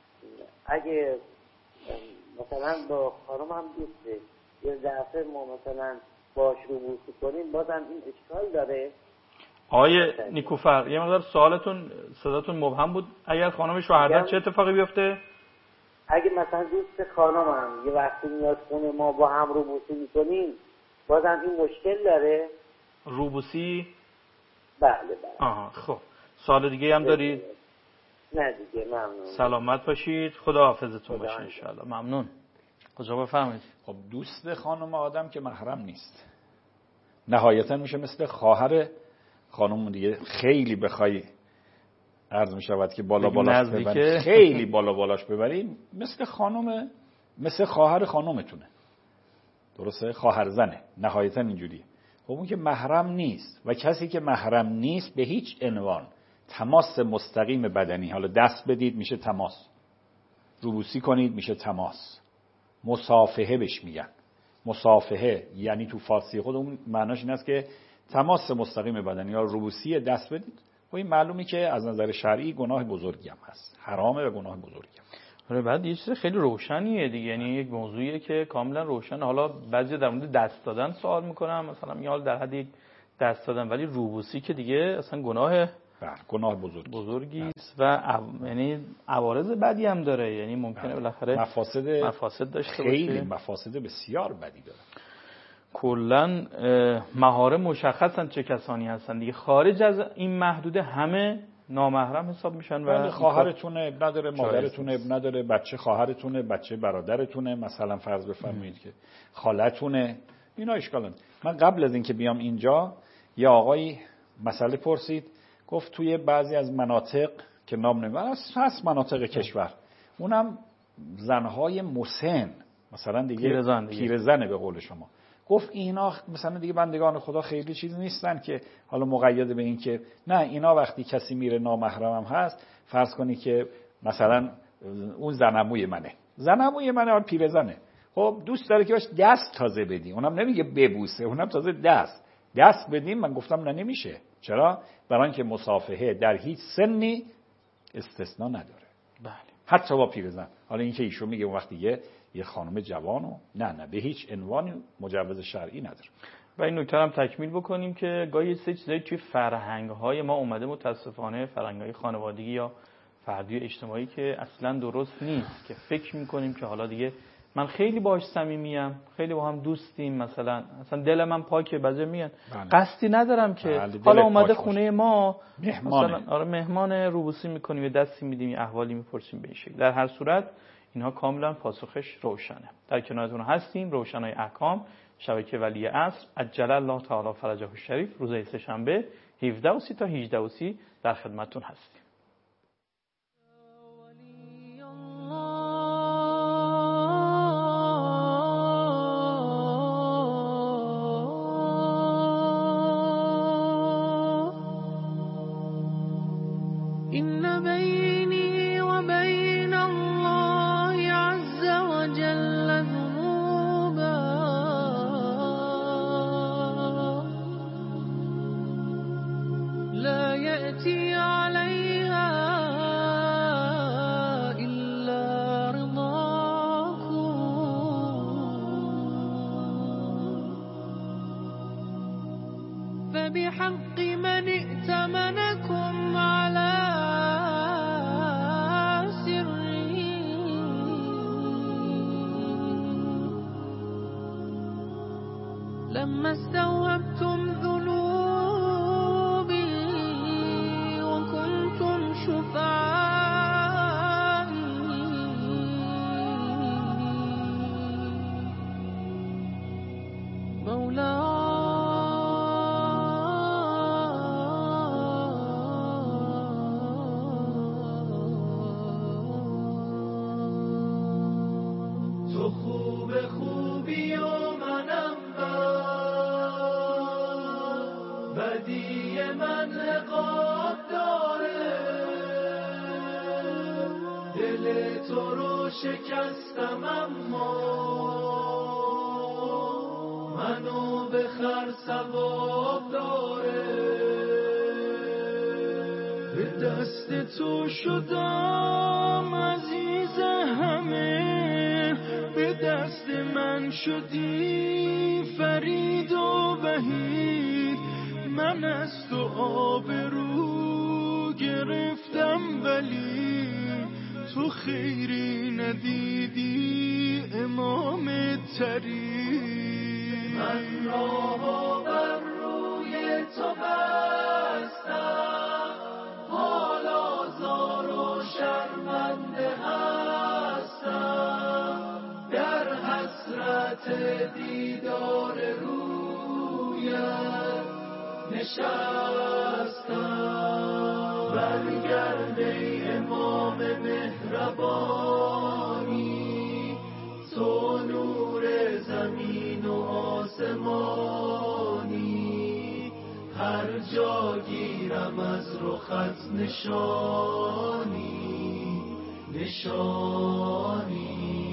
اگه مثلا با خانم هم دوسته یه دفعه ما مثلا باش رو بوسی کنیم بازم این اشکال داره؟ آقای نیکوفر یه مقدار سوالتون صداتون مبهم بود. اگر خانم شوهردار چه اتفاقی بیفته؟ اگه مثلا دوست خانم هم یه وقتی میاد خونه ما با هم رو بوسی میکنیم بازم این مشکل داره؟ روبوسی؟ بله بله. آها خب سوال دیگه هم دارید؟ نه دیگه ممنون. سلامت باشید، خدا حافظتون باشه ان شاء الله. ممنون. کجا بفرمایید؟ خب دوست خانم آدم که محرم نیست، نهایتا میشه مثل خواهر خانم دیگه. خیلی بخوای عرض میشود که بالا بالاش ببرید، خیلی بالا بالاش ببرید، مثل خانم مثل خواهر خانومتونه. درسته؟ خواهر زنه نهایتا اینجوریه. خب اون که محرم نیست و کسی که محرم نیست به هیچ عنوان تماس مستقیم بدنی، حالا دست بدید میشه تماس، روبوسی کنید میشه تماس، مصافحه بهش میگن. مصافحه یعنی تو فارسی خود اون معناش این است که تماس مستقیم بدنی یا روبوسی دست بدید. و این معلومی که از نظر شرعی گناه بزرگی هم هست، حرامه و گناه بزرگی هم. آره بعد یه چیز خیلی روشنیه دیگه، یعنی یک موضوعیه که کاملا روشن. حالا بعضی در مورد دست دادن سوال میکنن، مثلا میگن در حد یک دست دادن، ولی روبوسی که دیگه اصلا گناه بله گناه بزرگی بزرگی است و عو... یعنی عوارض بدی هم داره، یعنی ممکنه بالاخره مفاسد مفاسد داشته باشه. خیلی مفاسد بسیار بدی داره. کلا مهاره مشخصن چه کسانی هستن دیگه. خارج از این محدوده همه نامحرم حساب میشن و خواهرتونه اب نداره، مادرتونه اب نداره، بچه خواهرتونه، بچه برادرتونه، مثلا فرض بفرمایید که خالتونه، اینا اشکالن. من قبل از اینکه بیام اینجا یه آقایی مسئله پرسید، گفت توی بعضی از مناطق که نام نمیبرم هست مناطق کشور، اونم زنهای مسن مثلا دیگه پیرزن پیرزنه به قول شما، گفت اینا مثلا دیگه بندگان خدا خیلی چیز نیستن که حالا مقید به این که نه، اینا وقتی کسی میره نامحرم هم هست، فرض کنی که مثلا اون زنموی منه، زنموی منه حالا پیرزنه، خب دوست داره که باش دست تازه بدی، اونم نمیگه ببوسه، اونم تازه دست دست بدیم. من گفتم نه نمیشه. چرا؟ برای اینکه مصافحه در هیچ سنی استثناء نداره. بله. حتی با پیرزن. حالا این که ایشون میگه اون وقتی یه یه خانم جوانو نه نه به هیچ عنوانی مجوز شرعی نداره. و این نکته هم تکمیل بکنیم که گاهی سه چیزایی توی فرهنگ‌های ما اومده، متاسفانه فرهنگ‌های خانوادگی یا فردی و اجتماعی که اصلا درست نیست، که فکر می‌کنیم که حالا دیگه من خیلی باهاش صمیمیم، خیلی با هم دوستیم، مثلا اصلا دل من پاکه، بعضی میگن قصدی ندارم که بله. حالا اومده خونه ما مهمانه. مثلا آره مهمان روبوسی می‌کنیم، یه دستی میدیم، یه احوالی می‌پرسیم به این شکل. در هر صورت اینها کاملا پاسخش روشنه. در کنارتون هستیم روشنای احکام، شبکه ولی عصر، عجل الله تعالی فرجه الشریف، روز سه شنبه هفده و سی تا هجده و سی در خدمتتون هستیم. بحق من ائتمنكم على سره لما استوهبتم ذنوبي وكنتم شفعائي مولاي انعقاد داره، دل تو رو شکستم اما منو بخر ثواب داره. به دست تو شدم عزیز همه، به دست من شدی فرید و وحید. من از تو آبرو گرفتم ولی تو خیری ندیدی امام طریق. من راهو بر روی تو بستم، حالا زار و شرمنده هستم. در حسرت دیدار رویت نشستم. برگرد ای امام مهربانی، تو نور زمین و آسمانی. هر جا گیرم از رخت نشانی، نشانی،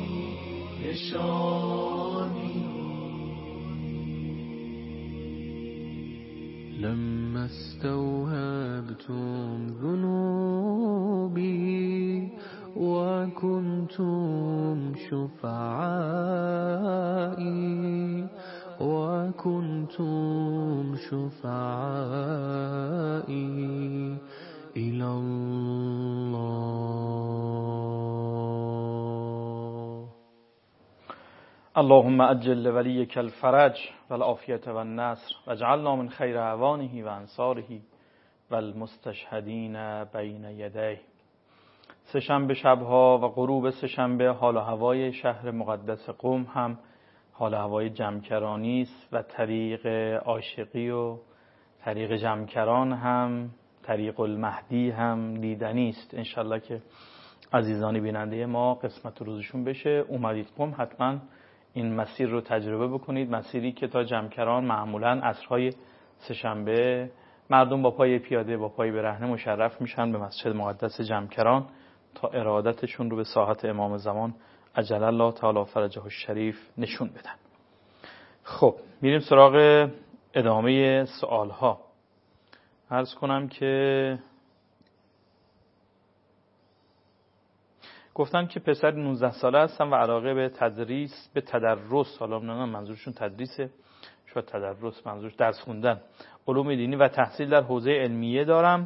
نشانی. لما استوهبتم ذنوبي وكنتم شفعائي، وكنتم شفعائي إلى الله. اللهم اجل لوليك الفرج والعافية والنصر واجعلنا من خير اعوانه وانصاره والمستشهدين بين يديه. سه‌شنبه شبها و غروب سه‌شنبه حال و هوای شهر مقدس قم هم حال و هوای جمکرانی است و طریق عاشقی و طریق جمکران هم طریق المهدی هم دیدنی است. انشالله که عزیزان بیننده ما قسمت روزشون بشه. اومدید قم حتما این مسیر رو تجربه بکنید، مسیری که تا جمکران معمولاً عصرهای سه‌شنبه مردم با پای پیاده با پای برهنه مشرف میشن به مسجد مقدس جمکران تا ارادتشون رو به ساحت امام زمان عجل الله تعالی فرجه الشریف نشون بدن. خب میریم سراغ ادامه سوال ها. عرض کنم که گفتن که پسر نوزده ساله هستن و علاقه به تدریس به تدرس، حالا نمیدونم منظورشون تدریسه، شاید تدرس منظورش درس خوندن، علوم دینی و تحصیل در حوزه علمیه دارم،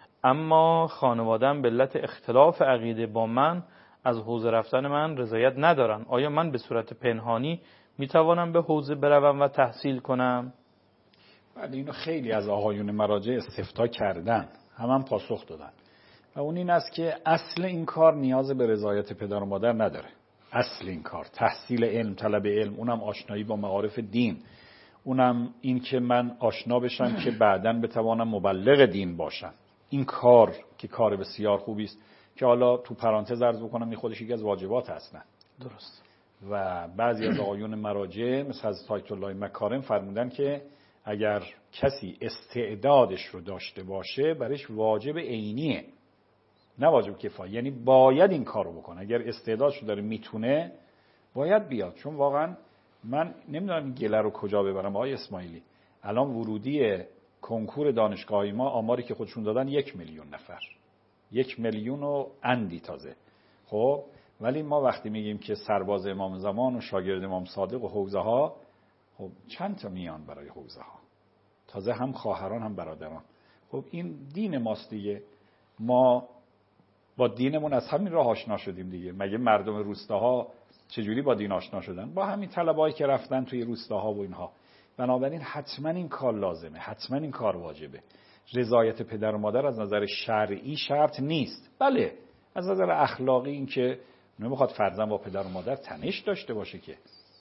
اما خانواده‌ام به علت اختلاف عقیده با من از حوزه رفتن من رضایت ندارن. آیا من به صورت پنهانی میتوانم به حوزه بروم و تحصیل کنم؟ بله، اینو خیلی از آقایون مراجع استفتاء کردن، هم هم پاسخ دادن و اون این است که اصل این کار نیاز به رضایت پدر و مادر نداره. اصل این کار تحصیل علم، طلب علم، اونم آشنایی با معارف دین، اونم این که من آشنا بشم که بعداً بتوانم مبلغ دین باشم. این کار که کار بسیار خوبی است که حالا تو پرانتز عرض بکنم این خودش یکی از واجبات هستن. درست. و بعضی از آقایون مراجع مثل حضرت آیت الله مکارم فرمودن که اگر کسی استعدادش رو داشته باشه برایش واجب عینیه، نه واجب کفایه، یعنی باید این کارو بکنه. اگر استعدادشو داره میتونه باید بیاد. چون واقعا من نمیدونم این گله رو کجا ببرم. آقای اسماعیلی الان ورودی کنکور دانشگاهی ما آماری که خودشون دادن یک میلیون نفر، یک میلیون و اندی تازه. خب ولی ما وقتی میگیم که سرباز امام زمان و شاگرد امام صادق و حوزه ها، خب چند تا میان برای حوزه ها، تازه هم خواهران هم برادران. خب این دین ماست دیگه، ما با دینمون از همین راه آشنا شدیم دیگه. مگه مردم روستاها چجوری با دین آشنا شدن؟ با همین طلبایی که رفتن توی روستاها و اینها. بنابراین حتما این کار لازمه، حتما این کار واجبه. رضایت پدر و مادر از نظر شرعی شرط نیست. بله از نظر اخلاقی این که نمیخواد فرزند با پدر و مادر تنش داشته باشه که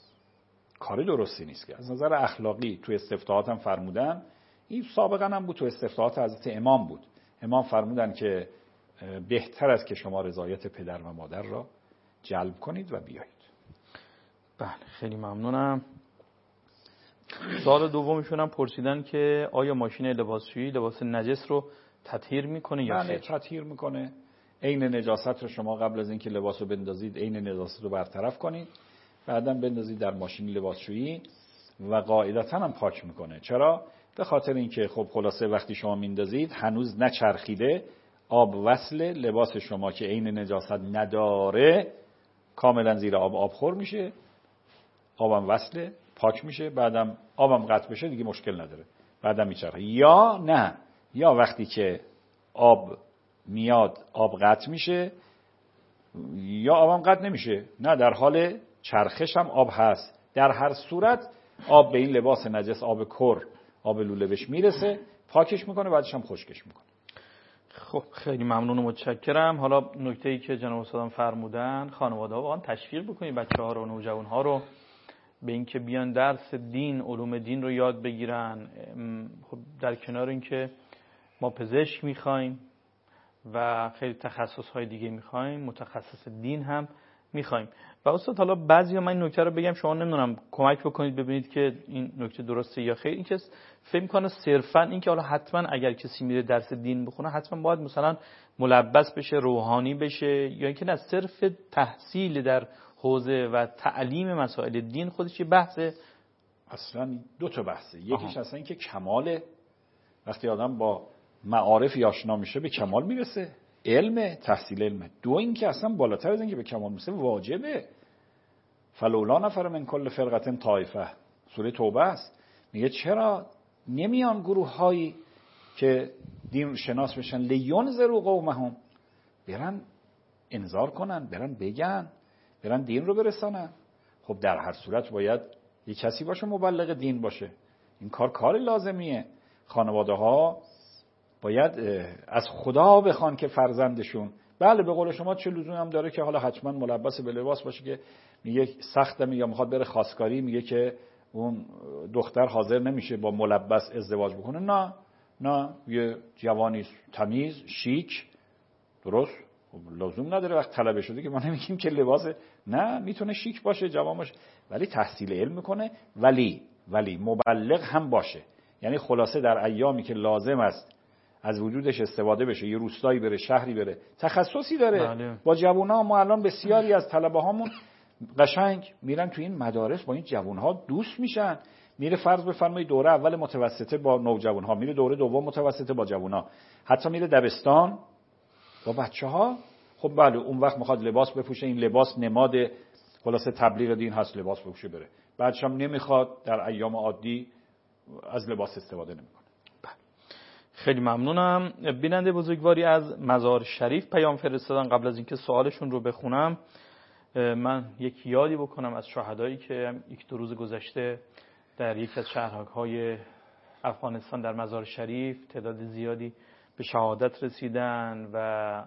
کار درستی نیست. که از نظر اخلاقی تو استفتاحات هم فرمودن، این سابقا هم بود، تو استفتاحات حضرت امام بود، امام فرمودن که بهتر است که شما رضایت پدر و مادر را جلب کنید و بیایید. بله خیلی ممنونم. سوال دومشون هم پرسیدن که آیا ماشین لباسشویی لباس نجس رو تطهیر میکنه یا خیر؟ خیر؟ تطهیر میکنه. عین نجاست رو شما قبل از اینکه لباس رو بندازید عین نجاست رو برطرف کنید، بعداً بندازید در ماشین لباسشویی و قاعدتاً هم پاک میکنه. چرا؟ به خاطر اینکه خب خلاصه وقتی شما میندازید هنوز نچرخیده، آب وصل لباس شما که عین نجاست نداره کاملا زیر آب آبخور میشه، آبم وصله، پاک میشه، بعدم آبم قطع بشه دیگه مشکل نداره، بعدم میچرخه. یا نه، یا وقتی که آب میاد آب قطع میشه، یا آبم قطع نمیشه، نه در حال چرخش هم آب هست. در هر صورت آب به این لباس نجس، آب کر، آب لوله بهش میرسه، پاکش میکنه، بعدش هم خشکش میکنه. خب خیلی ممنون و متشکرم. حالا نکته‌ای که جناب استادم فرمودن، خانواده‌ها واقعا تشویق بکنید بچه‌ها رو، نوجوان‌ها رو به اینکه بیان درس دین، علوم دین رو یاد بگیرن. خب در کنار اینکه ما پزشک می‌خوایم و خیلی تخصص‌های دیگه می‌خوایم، متخصص دین هم می‌خوایم. و استاد حالا بعضیا، من این نکته رو بگم شما نمیدونم کمک بکنید ببینید که این نکته درسته یا خیر. این که فکر می‌کنه صرفاً این که حالا حتما اگر کسی میره درس دین بخونه حتما باید مثلا ملبس بشه، روحانی بشه، یا اینکه نه، صرف تحصیل در حوزه و تعلیم مسائل دین خودش یه بحثه. اصلا دو تا بحثه. یکیش اصلا این که کمال، وقتی آدم با معارف آشنا میشه به کمال میرسه، علم، تحصیل علمه. دو این که اصلا بالاتر از این که به کمال میرسه واجبه. فلولا نفر من کل فرقه طائفه، سوره توبه است. میگه چرا نمیان گروه هایی که دین شناس بشن، لینذروا قومهم، برن انذار کنن، برن بگن، برن دین رو برسانن. خب در هر صورت باید یک کسی باشه مبلغ دین باشه. این کار کار لازمیه. خانواده ها باید از خدا بخوان که فرزندشون، بله به قول شما چه لزومی هم داره که حالا حتما ملبس به لباس باشه که میگه سختم یا میخواد بره خواستگاری، میگه که اون دختر حاضر نمیشه با ملبس ازدواج بکنه. نه نه، یه جوانی تمیز شیک، درست، لزوم نداره وقت طلبه شده که ما نمیگیم که لباس، نه، میتونه شیک باشه، جوان باشه، ولی تحصیل علم میکنه، ولی ولی مبلغ هم باشه. یعنی خلاصه در ایامی که لازم است از وجودش استفاده بشه، یه روستایی بره، شهری بره، تخصصی داره. بله. با جوونا ما الان بسیاری از طلبه هامون قشنگ میرن تو این مدارس، با این جوانها دوست میشن. میره فرض بفرمایید دوره اول متوسطه با نوجوانها، میره دوره دوم متوسطه با جوونا، حتی میره دبستان با بچه‌ها. خب بله اون وقت میخواد لباس بپوشه، این لباس نماد خلاصه تبلیغ دین هست، لباس بپوشه بره. بعدش هم نمیخواد در ایام عادی از لباس استفاده نمیکنه. خیلی ممنونم. بیننده بزرگواری از مزار شریف پیام فرستادن. قبل از اینکه سوالشون رو بخونم من یک یادی بکنم از شهدایی که یک دو روز گذشته در یکی از شهرهای افغانستان در مزار شریف تعداد زیادی به شهادت رسیدن و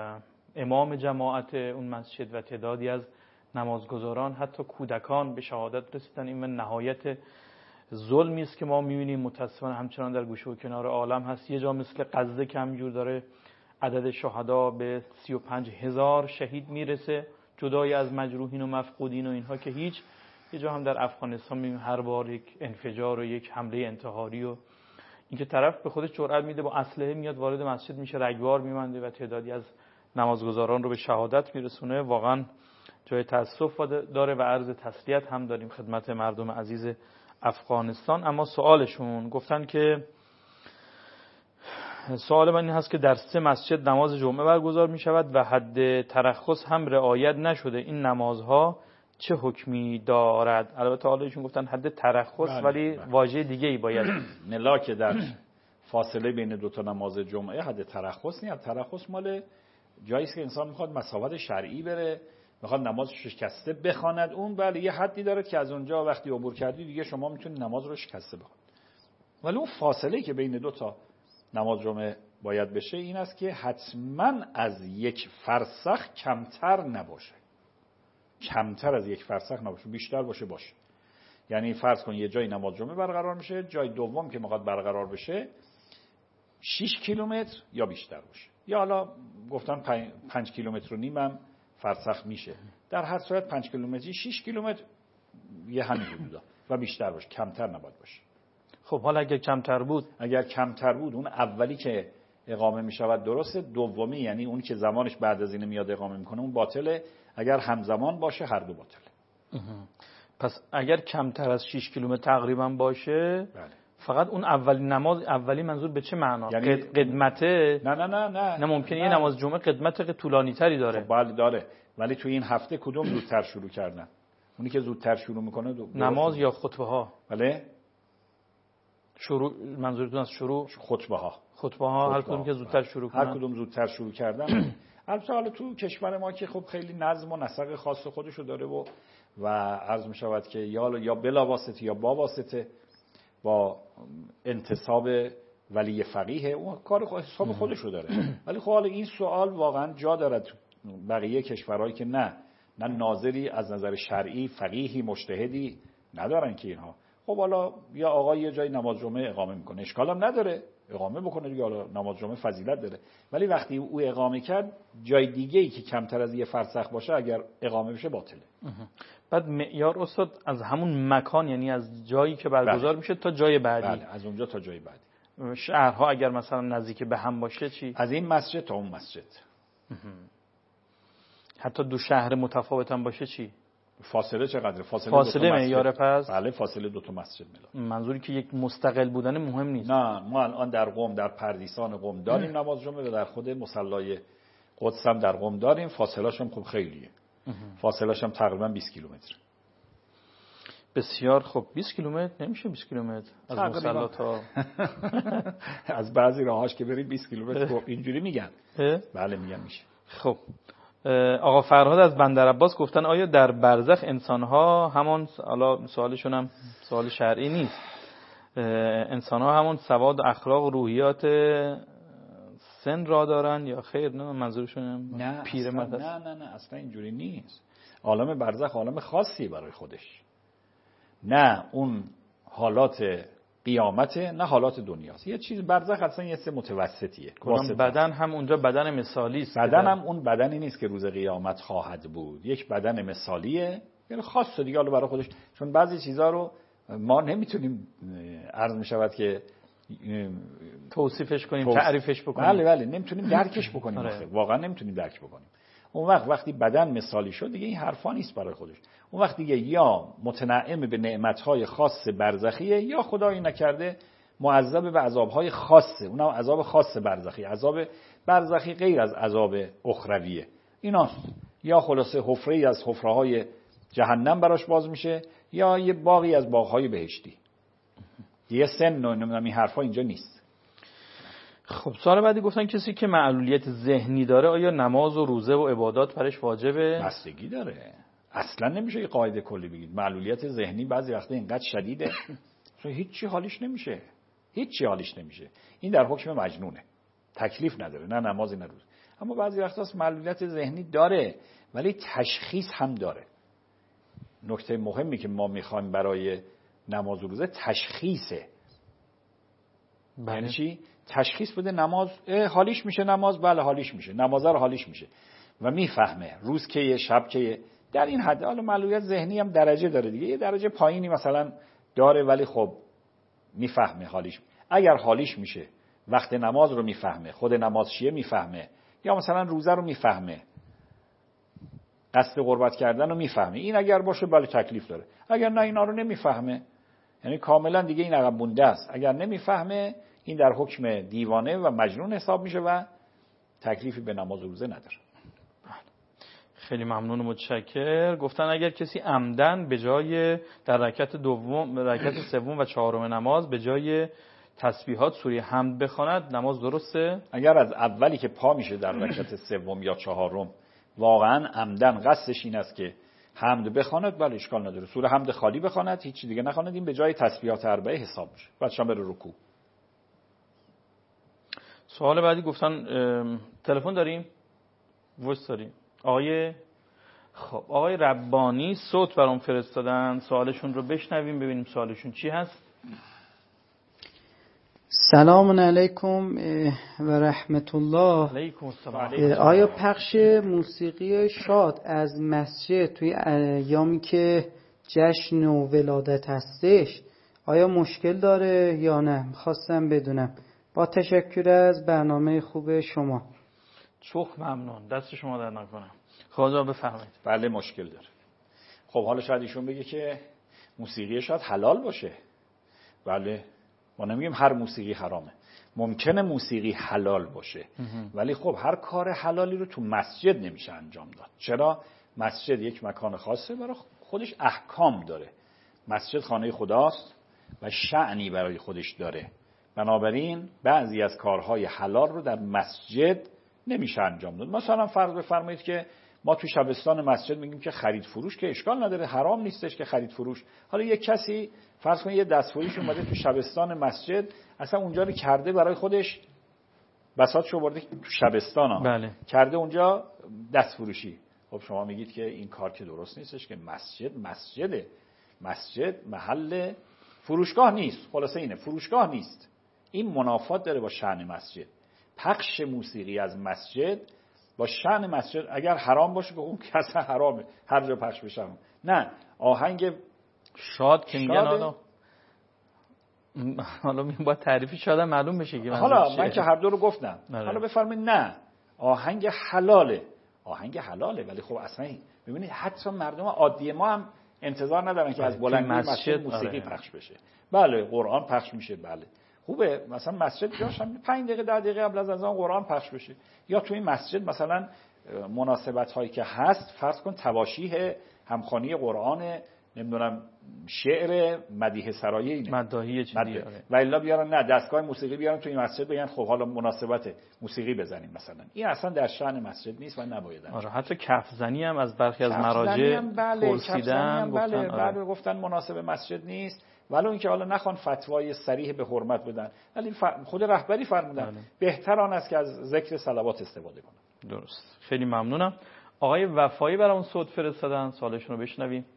امام جماعت اون مسجد و تعدادی از نمازگزاران، حتی کودکان به شهادت رسیدن. این من نهایت ظلمی است که ما می‌بینیم متأسفانه همچنان در گوشه و کنار عالم هست. یه جا مثل غزه که همینجور داره عدد شهدا به سی و پنج هزار شهید میرسه، جدای از مجروحین و مفقودین و اینها که هیچ. یه جا هم در افغانستان می‌بینیم هر بار یک انفجار و یک حمله انتحاری و اینکه طرف به خودش جرأت میده با اسلحه میاد وارد مسجد میشه، رگبار می‌بنده و تعدادی از نمازگزاران رو به شهادت میرسونه. واقعا جای تأسف داره و عرض تسلیت هم داریم خدمت مردم عزیز افغانستان. اما سوالشون گفتن که سوال من این هست که در سه مسجد نماز جمعه برگزار می شود و حد ترخص هم رعایت نشده، این نمازها چه حکمی دارد؟ البته حالا ایشون گفتن حد ترخص، بله، ولی بله. واژه دیگه ای باید نلا که در فاصله بین دو تا نماز جمعه حد ترخص نیست. ترخص مال جایی است که انسان میخواد مسافت شرعی بره، میخواد نماز شکسته بخواند، اون بله یه حدی داره که از اونجا وقتی عبور کردی دیگه شما میتونید نماز رو شکسته بخونید. ولی اون فاصله که بین دو تا نماز جمعه باید بشه این است که حتما از یک فرسخ کمتر نباشه. کمتر از یک فرسخ نباشه، بیشتر باشه باشه. یعنی فرض کن یه جای نماز جمعه برقرار میشه، جای دوم که میخواد برقرار بشه شش کیلومتر یا بیشتر باشه، یا حالا گفتن پنج کیلومتر و نیم هم فرسخ میشه. در هر صورت پنج کیلومتری، شش کیلومتر، یه همین حدودا. و بیشتر باشه، کمتر نباید باشه. خب حالا اگر کمتر بود، اگر کمتر بود اون اولی که اقامه می شود درسته، دومی یعنی اون که زمانش بعد از این میاد اقامه میکنه اون باطله. اگر همزمان باشه هر دو باطله. پس اگر کمتر از شش کیلومتر تقریبا باشه، بله. فقط اون اولی نماز، اولی منظور به چه معنا؟ یعنی قدمته؟ نه نه نه نه نه ممکنه یه نماز جمعه قدمت طولانی تری داره. خب بله داره، ولی توی این هفته کدوم زودتر شروع کردن؟ اونی که زودتر شروع میکنه دو... نماز یا خطبه ها؟ بله شروع منظورتون از شروع؟ خطبه ها. خطبه ها هر کدوم که زودتر شروع کنن. هر کدوم زودتر شروع کردن. البته حالا تو کشور ما که خب خیلی نظم و نسق خاص خودشو داره و و عرض می شود که یا یا بلا واسطه یا با واسطه با انتصاب ولی فقیه اون کار حساب خودشو داره. ولی خب حالا این سوال واقعا جا داره تو بقیه کشورهایی که نه نه ناظری از نظر شرعی فقیهی مجتهدی ندارن که اینها. خب حالا یا آقا یه جای نماز جمعه اقامه میکنه، اشکال هم نداره اقامه بکنه دیگه، حالا نماز جمعه فضیلت داره. ولی وقتی او اقامه کرد جای دیگه ای که کمتر از یه فرسخ باشه اگر اقامه بشه باطله. بعد معیار استاد از همون مکان، یعنی از جایی که برگزار بله. میشه تا جای بعدی. بله از اونجا تا جای بعدی. شهرها اگر مثلا نزدیک به هم باشه چی؟ از این مسجد تا اون مسجد. حتی دو شهر متفاوت هم باشه چی؟ فاصله چقدره؟ فاصله, فاصله معیار پس؟ بله فاصله دو تا مسجد میلاد. منظوری که یک مستقل بودن مهم نیست. نه ما الان در قم در پردیسان قم داریم نماز جمعه و در خود مصلای قدس هم در قم داریم. فاصله‌اش هم خب خیلیه. فاصله‌اش هم تقریبا بیست کیلومتر. بسیار خب. بیست کیلومتر نمیشه؟ بیست کیلومتر از مصلا تا از بعضی راهاش که برید بیست کیلومتر خب اینجوری میگن. بله میگن میشه. خب آقا فرهاد از بندرعباس گفتن آیا در برزخ انسان‌ها همان، حالا سوالشون هم سوال شرعی نیست، انسان‌ها همون سواد و اخلاق و روحیات سن را دارن یا خیر؟ نه منظورشون نه پیر اصلا مدرسه. نه نه نه اصلا اینجوری نیست. عالم برزخ عالم خاصی برای خودش، نه اون حالات قیامته نه حالات دنیاست. یه چیز برزخ اصلا یه سه متوسطیه. بدن هم اونجا بدن مثالی است. بدن هم اون بدنی نیست که روز قیامت خواهد بود. یک بدن مثالیه یعنی خاصه دیگه حالا برای خودش، چون بعضی چیزا رو ما نمیتونیم عرض میشود که توصیفش کنیم، توص... تعریفش بکنیم. بله بله نمیتونیم درکش بکنیم. آره. واقعا نمیتونیم درک بکنیم. اون وقت وقتی بدن مثالی شد دیگه این حرفا نیست برای خودش. اون وقت دیگه یا متنعم به نعمت‌های خاص برزخیه یا خدایی نکرده معذب به عذاب‌های خاصه، اونم عذاب خاص برزخی. عذاب برزخی غیر از عذاب اخرویه. اینا یا خلاصه حفره‌ای از حفره‌های جهنم براش باز میشه یا یه باغی از باغ‌های بهشتی. دیگه سن و نمیدونم این حرفا اینجا نیست. خب سوال بعدی گفتن کسی که معلولیت ذهنی داره آیا نماز و روزه و عبادات برش واجبه؟ بستگی داره. اصلا نمیشه یه قاعده کلی بگید. معلولیت ذهنی بعضی وقتا اینقدر شدیده چون هیچی حالیش نمیشه. هیچی حالیش نمیشه. این در حکم مجنونه. تکلیف نداره، نه نمازی نه روزه. اما بعضی وقتا معلولیت ذهنی داره ولی تشخیص هم داره. نکته مهمی که ما میخوایم برای نماز و روزه تشخیصه. یعنی چی؟ تشخیص بده نماز حالیش میشه، نماز بله حالیش میشه، نماز رو حالیش میشه و میفهمه روز که شب که در این حد. حالا معلولیت ذهنی هم درجه داره دیگه، یه درجه پایینی مثلا داره ولی خب میفهمه حالیش. اگر حالیش میشه وقت نماز رو میفهمه، خود نماز چیه میفهمه، یا مثلا روزه رو میفهمه، قصد قربت کردن رو میفهمه، این اگر باشه بله تکلیف داره. اگر نه اینا رو نمیفهمه یعنی کاملا دیگه این عقب مونده است. اگر نمیفهمه این در حکم دیوانه و مجنون حساب میشه و تکلیفی به نماز و روزه نداره. خیلی ممنون و متشکر. گفتن اگر کسی عمدن به جای در رکعت دوم، رکعت سوم و چهارم نماز به جای تسبیحات سوره حمد بخواند نماز درسته؟ اگر از اولی که پا میشه در رکعت سوم یا چهارم واقعا عمدن قصدش این است که حمد بخواند بله اشکال نداره. سوره حمد خالی بخواند، هیچ دیگه نخواند، این به جای تسبیحات اربعه حساب میشه. بعدش هم بره رکوع. سوال بعدی گفتن تلفن داریم؟ وایس داریم. آقای خب آقای ربانی صوت برام فرستادن، سوالشون رو بشنویم ببینیم سوالشون چی هست. سلام علیکم و رحمت الله. علیکم السلام. آیا پخش موسیقی شاد از مسجد توی ایامی که جشن و ولادت هستش آیا مشکل داره یا نه؟ خواستم بدونم. با تشکر از برنامه خوب شما. چوخ ممنون، دست شما در نکنم. خواجه بفرمایید. بله مشکل داره. خب حالا شاید ایشون بگه که موسیقی شاید حلال باشه. بله ما نمیگیم هر موسیقی حرامه، ممکنه موسیقی حلال باشه ولی خب هر کار حلالی رو تو مسجد نمیشه انجام داد. چرا؟ مسجد یک مکان خاصه، برای خودش احکام داره. مسجد خانه خداست و شأنی برای خودش داره، بنابراین بعضی از کارهای حلال رو در مسجد نمیشه انجام داد. مثلا فرض بفرمایید که ما تو شبستان مسجد میگیم که خرید فروش که اشکال نداره، حرام نیستش که خرید فروش. حالا یک کسی فرض کنید یه دستفروش اومده تو شبستان مسجد، اصلا اونجا رو کرده برای خودش، بساطشو برده تو شبستان ها بله. کرده اونجا دستفروشی. خب شما میگید که این کار که درست نیستش، که مسجد مسجده، مسجد محل فروشگاه نیست. خلاصه اینه، فروشگاه نیست. این منافات داره با شأن مسجد. پخش موسیقی از مسجد با شأن مسجد اگر حرام باشه که اون که اصلا حرامه هر جا پخش بشه. نه، آهنگ شاد که میگن حالا حالا باید تعریفی شاید معلوم بشه که حالا من که هر دو رو گفتم. نره. حالا بفرمایید نه، آهنگ حلاله، آهنگ حلاله ولی خب اصلا ببینید حتی مردم عادی ما هم انتظار ندارن که از بلندی مسجد موسیقی آره. پخش بشه. بله قرآن پخش میشه، بله خوبه، مثلا مسجد جاش هم پنج دقیقه ده دقیقه قبل از اذان قرآن پخش بشه. یا تو این مسجد مثلا مناسبت هایی که هست فرض کن تواشیح همخوانی قرآن، نمیدونم شعر مدیح سرایی اینه مداحی چیزی آره. و الا بیارن نه دستگاه موسیقی بیارن تو این مسجد بگن خب حالا مناسبت موسیقی بزنیم مثلا. این اصلا در شأن مسجد نیست و نباید. آره حتی کف زنی هم از برخی از مراجع پرسیدن بله گفتن بله, بله گفتن مناسب مسجد نیست، ولو اینکه حالا نخوان فتوای صریح به حرمت بدن، ولی خود رهبری فرمودن بله. بهتر آن است که از ذکر صلوات استفاده کنن. درست، خیلی ممنونم. آقای وفایی برامون صوت فرستادن، سوالشون رو بشنویم.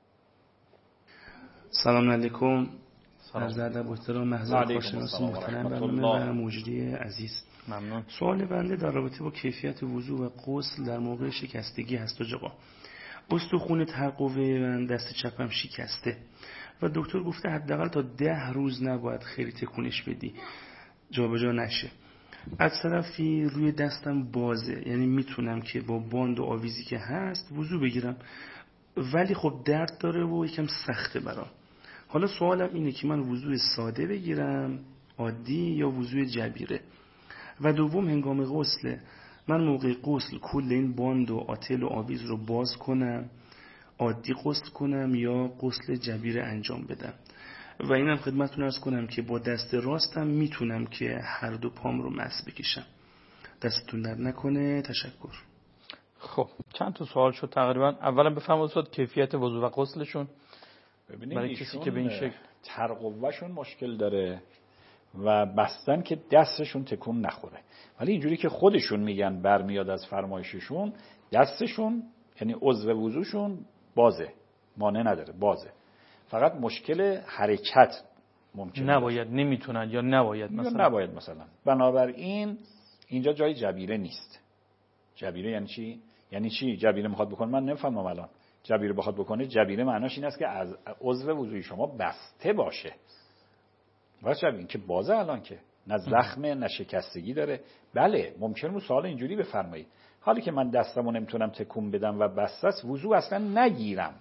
سلام علیکم. عرض ادب و احترام محضر کارشناس محترم برنامه و مجری عزیز. ممنون. سوال بنده در رابطه با کیفیت وضو و غسل در موقع شکستگی هست و جقا. استخوان ترقوه من دست چپم شکسته و دکتر گفته حداقل تا ده روز نباید خیلی تکونش بدی جابجا نشه. از طرفی روی دستم بازه، یعنی میتونم که با باند و آویزی که هست وضو بگیرم، ولی خب درد داره و یکم سخته برام. حالا سوالم اینه که من وضوء ساده بگیرم عادی یا وضوء جبیره؟ و دوم هنگام غسل من موقع غسل کل این باند و آتل و آویز رو باز کنم، عادی غسل کنم یا غسل جبیره انجام بدم؟ و اینم خدمتتون عرض کنم که با دست راستم میتونم که هر دو پام رو مس بکشم. دستتون درد نکنه. تشکر. خب چند تا سوال شد تقریبا. اولا بفرمایید استاد کیفیت وضو و غسلشون. ببینید برای کسی که به این شکل ترقوهشون مشکل داره و بستن که دستشون تکون نخوره، ولی اینجوری که خودشون میگن برمیاد از فرمایششون، دستشون یعنی عضو وضوشون بازه، مانع نداره، بازه، فقط مشکل حرکت ممکنه نباید داره. نمیتونن یا نباید مثلا یا نباید مثلا. بنابراین اینجا جای جبیره نیست. جبیره یعنی چی؟ یعنی چی جبیره میخواد بکنه؟ من نمیفهمم الان. جبیره بخواد بکنه، جبیره معناش این است که از عضو وضوئی شما بسته باشه. واسه این که بازه الان که نه زخم نه شکستگی داره. بله ممکنه سوال اینجوری بفرمایید، حالی که من دستمو نمیتونم تکون بدم و بسته است وضو اصلا نگیرم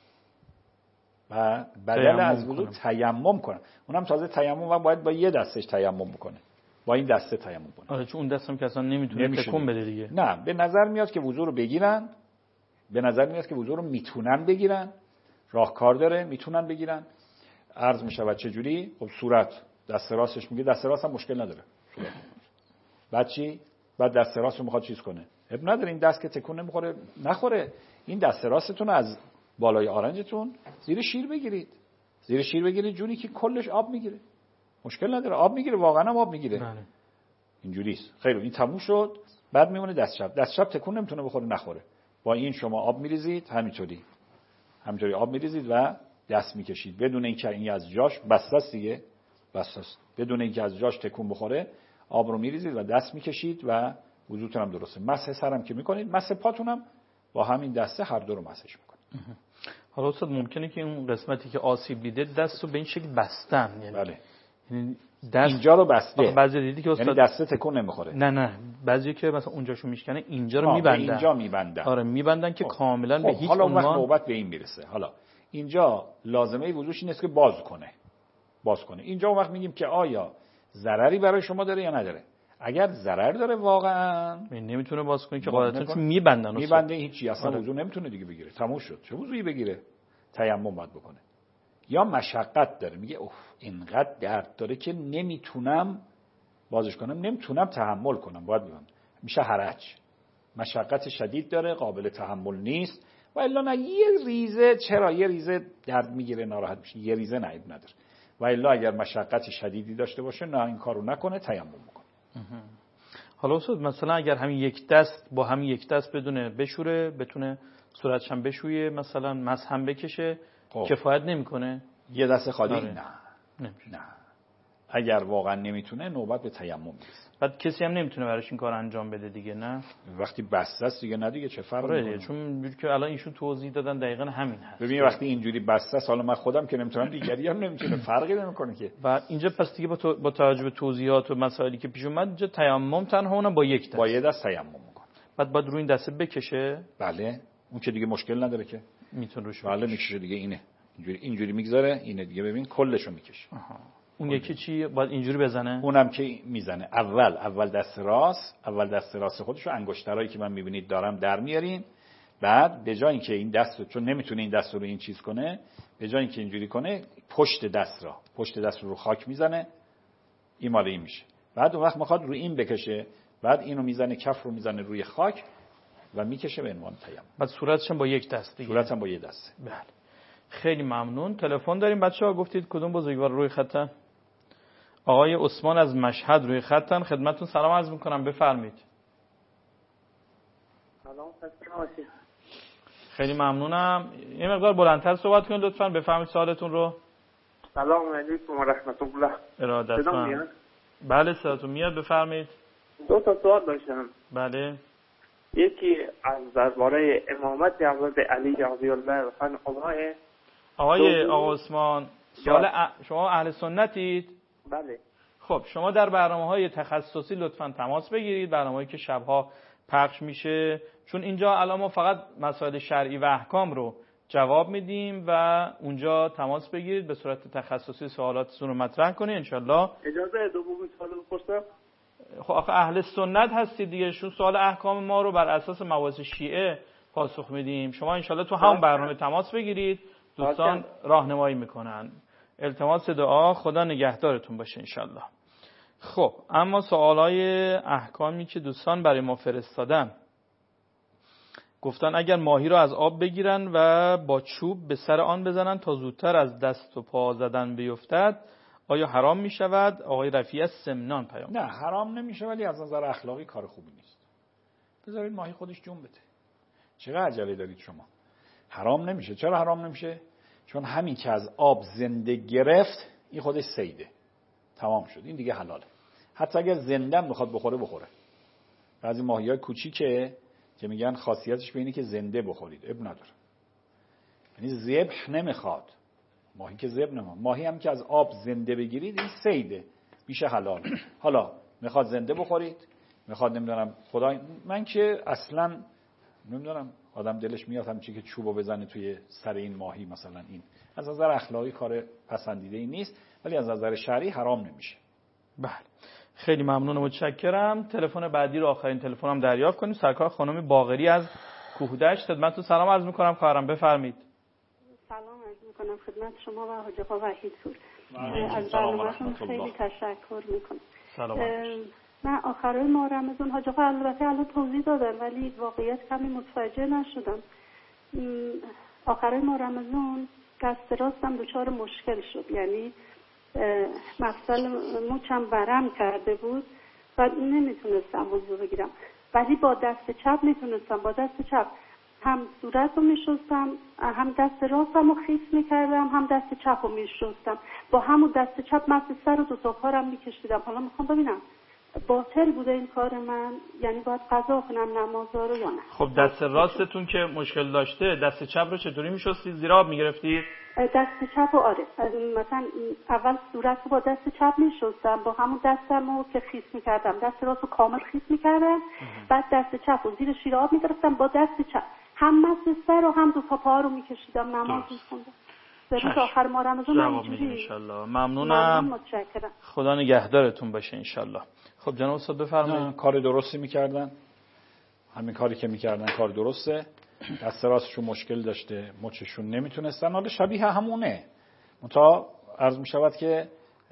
و بدل از وضو تیمم کنم، اونم تازه تیمم و باید با یه دستش تیمم بکنه، با این دسته تیمم کنه. آره چون اون دستم که اصلا نمیتونه تکون بده دیگه. نه به نظر میاد که وضو رو بگیرن، به نظر میاد که وضو رو میتونن بگیرن، راهکار داره، میتونن بگیرن. عرض میشود چجوری؟ خب صورت، دست راستش میگه دست راست هم مشکل نداره. بعد چی؟ بعد دست راست رو میخواد چیز کنه، اب نداره این دست که تکون نمیخوره نخوره، این دست راستتون از بالای آرنجتون زیر شیر بگیرید، زیر شیر بگیرید جونی که کلش آب میگیره، مشکل نداره، آب میگیره، واقعا هم آب میگیره. بله. اینجوریست. خیر این تموم شد. بعد میمونه دست چپ، دست چپ تکون نمیتونه بخوره نخوره، با این شما آب میریزید، همینطوری همینطوری آب میریزید و دست میکشید بدون اینکه این از جاش بسته است دیگه، بسته است، بدون اینکه از جاش تکون بخوره آب رو میریزید و دست میکشید و وضوتون هم درسته. مسح سرم که میکنید، مسح پاتون هم با همین دسته هر دو رو مسحش میکنید. حالا استاد ممکنه که اون قسمتی که آسیب دیده دستو به این شکل بستن، یعنی بله. یعنی دست اینجا رو بسته. بعضی دیدی که استاد یعنی دست تکون نمیخوره. نه نه بعضی که مثلا اونجاشو میشکنه اینجا رو میبندن. میبندن. اینجا میبندن. آره میبندن که خب. کاملا خب. به هیچ حالا عنوان. حالا نوبت به این میرسه. حالا اینجا لازمه وضوش اینه که باز کنه. باز کنه. اینجا اون وقت میگیم که آیا ضرری برای شما داره یا نداره. اگر ضرر داره واقعا نمیتونه باز کنه که قاعدتا چون میبندن. میبنده هیچی اصلا آره. وضو نمیتونه دیگه بگیره. تموم شد. چه وضویی بگیره؟ تیمم باید بکنه. یا مشقت داره، میگه اوف اینقدر درد داره که نمیتونم بازش کنم، نمیتونم تحمل کنم، باید بگم میشه حرج، مشقت شدید داره، قابل تحمل نیست. و الا نه یه ریزه، چرا یه ریزه درد میگیره ناراحت میشه، یه ریزه نعیب نداره. و الا اگر مشقت شدیدی داشته باشه نه این کارو نکنه، تیمم بکنه. حالا استاد مثلا اگر همین یک دست با همین یک دست بدونه بشوره، بتونه صورتش هم بشویه، مثلا مس هم بکشه، خب. کفایت نمیکنه؟ یه دست خالی آره. نه نمیشه. نه اگر واقعا نمیتونه نوبت به تیمم میرسه. بعد کسی هم نمیتونه براش این کار انجام بده دیگه، نه وقتی بسته است دیگه، نه دیگه چه فرقی آره میکنه؟ چون اینجوری که الان ایشون توضیح دادن دقیقاً همین هست. ببین وقتی اینجوری بسته است، حالا من خودم که نمیتونم دیگری هم نمیتونه، فرقی نمیکنه که. و اینجا پس دیگه با, تو... با توجه به توضیحات و مسائلی که پیش اومد اینجا تیمم تنها اونم با یک دست، با یه دست تیمم میکنه. بعد بعد روی این دسته بکشه. بله اون که دیگه مشکل نداره که میتونه روش بله میکشه دیگه. اینه اینجوری اینجوری میگذاره، اینه دیگه ببین کلشو میکشه. اون یکی چی باید اینجوری بزنه؟ اونم که میزنه اول اول دست راست، اول دست راست خودشو انگشترایی که من میبینید دارم در میارین. بعد به جای اینکه این دستو، چون نمیتونه این دستو رو این چیز کنه، به جای اینکه اینجوری کنه پشت دست را پشت دست رو, رو خاک میزنه، این مال این میشه. بعد اون وقت میخواد روی این بکشه، بعد اینو میزنه کف رو میزنه روی خاک و میکشه به عنوان تیمم. بعد صورتش با یک دست دیگه. صورتم با یک دست. بله خیلی ممنون. تلفن داریم بچه‌ها، گفتید کدوم بزرگوار روی خطن؟ آقای عثمان از مشهد روی خطن، خدمتتون سلام عرض میکنم، بفرمایید. سلام خدمت. خیلی ممنونم. یه مقدار بلندتر صحبت کنید لطفاً، بفرمایید سوالتون رو. سلام علیکم و رحمت الله. ارادتمند. بله صداتون میاد، بفرمایید. دو تا سوال داشتم. بله. یکی از درباره امامت حضرت علی رضی الله عنه. آقای آقای آقا عثمان، سوال ا... شما اهل سنتید؟ بله. خب شما در برنامه‌های تخصصی لطفاً تماس بگیرید، برنامه‌ای که شبها پخش میشه، چون اینجا الان ما فقط مسائل شرعی و احکام رو جواب میدیم و اونجا تماس بگیرید به صورت تخصصی سوالاتتون رو مطرح کنید ان شاءالله. اجازه دومین سوال بپرسم؟ خب آخه اهل سنت هستید دیگه، شون سوال احکام ما رو بر اساس مباحث شیعه پاسخ میدیم. شما ان شاءالله تو هم برنامه تماس بگیرید، دوستان راهنمایی میکنن. التماس دعا، خدا نگهدارتون باشه ان شاءالله. خب اما سوالای احکامی که دوستان برای ما فرستادن، گفتن اگر ماهی را از آب بگیرن و با چوب به سر آن بزنن تا زودتر از دست و پا زدن بیفتد آیا حرام می شود؟ آقای رفیع از سمنان پیام. نه حرام نمیشه، ولی از نظر اخلاقی کار خوبی نیست. بذارید ماهی خودش جون بده. چقدر عجله دارید شما؟ حرام نمیشه. چرا حرام نمیشه؟ چون همین که از آب زنده گرفت این خودش صیده، تمام شد، این دیگه حلاله. حتی اگر زنده هم بخواد بخوره بخوره. بعضی ماهی‌های کوچیکه که میگن خاصیتش به اینه که زنده بخورید، اب نداره. یعنی ذبح نمیخواد. ماهی که ذبح نمیخواد. ماهی هم که از آب زنده بگیرید این صیده، میشه حلال. حالا میخواد زنده بخورید، میخواد نمیدونم خدای من که اصلا نمیدونم آدم دلش میاد همچین که چوبو بزنه توی سر این ماهی مثلا، این از نظر اخلاقی کار پسندیده ای نیست، ولی از نظر شرعی حرام نمیشه. بله خیلی ممنون و متشکرم. تلفن بعدی رو آخرین تلفن هم دریافت کنیم. سرکار خانم باقری از کوهدشت، خدمتتون سلام عرض میکنم خواهرام، بفرمایید. سلام عرض میکنم خدمت شما و حاج آقا وحید پور. از برنامه‌تون خیلی تشکر میکنم. سلام. من آخرای ماه رمضان حاج آقا البته الان توضیح دادن ولی واقعیت کمی متوجه نشدم. آخرای ماه رمضان دست راستم دچار مشکل شد، یعنی مفصل مچم ورم کرده بود و نمیتونستم وضو بگیرم، ولی با دست چپ میتونستم. با دست چپ هم صورت رو میشستم، هم دست راستم رو خیس میکردم، هم دست چپ رو میشستم. با همون دست چپ مفصل سر و دو تا پارم میکشیدم. حالا میخوام ببینم باطل بوده این کار من؟ یعنی باید قضا کنم نمازها رو یا نه؟ خب دست راستتون که مشکل داشته، دست چپ رو چطوری میشستید؟ زیر آب میگرفتید؟ دست چپ رو آره، مثلا اول صورت رو با دست چپ میشستم، با همون دستم رو که خیس میکردم دست راست رو کامل خیس میکردم، بعد دست چپ رو زیر شیر آب میگرفتم با دست چپ هم مس سر و هم دو تا پا رو میکشیدم نماز میخوندم. روز آخر ماه رمضان اینجوری ان شاء الله. ممنونم. متشکرم. خدا نگهدارتون باشه ان شاء الله. خب جناب استاد بفرمایید. کار درستی میکردن، همین کاری که میکردن کار درسته. دست راستشون مشکل داشته، مچشون نمیتونستن، حالا شبیه همونه. منتها عرض میشود که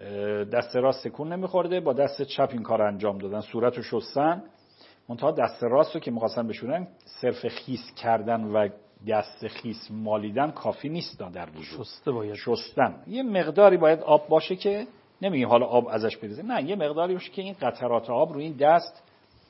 دست راست تکون نمیخورده، با دست چپ این کار انجام دادن، صورتو شستن. منتها دست راست رو که میخواستن بشورن، صرف خیس کردن و دست خیس مالیدن کافی نیست در وجود. شسته باید شستن. یه مقداری باید آب باشه که نمیگیم حالا آب ازش بریزه، نه، یه مقداری باشه که این قطرات آب روی این دست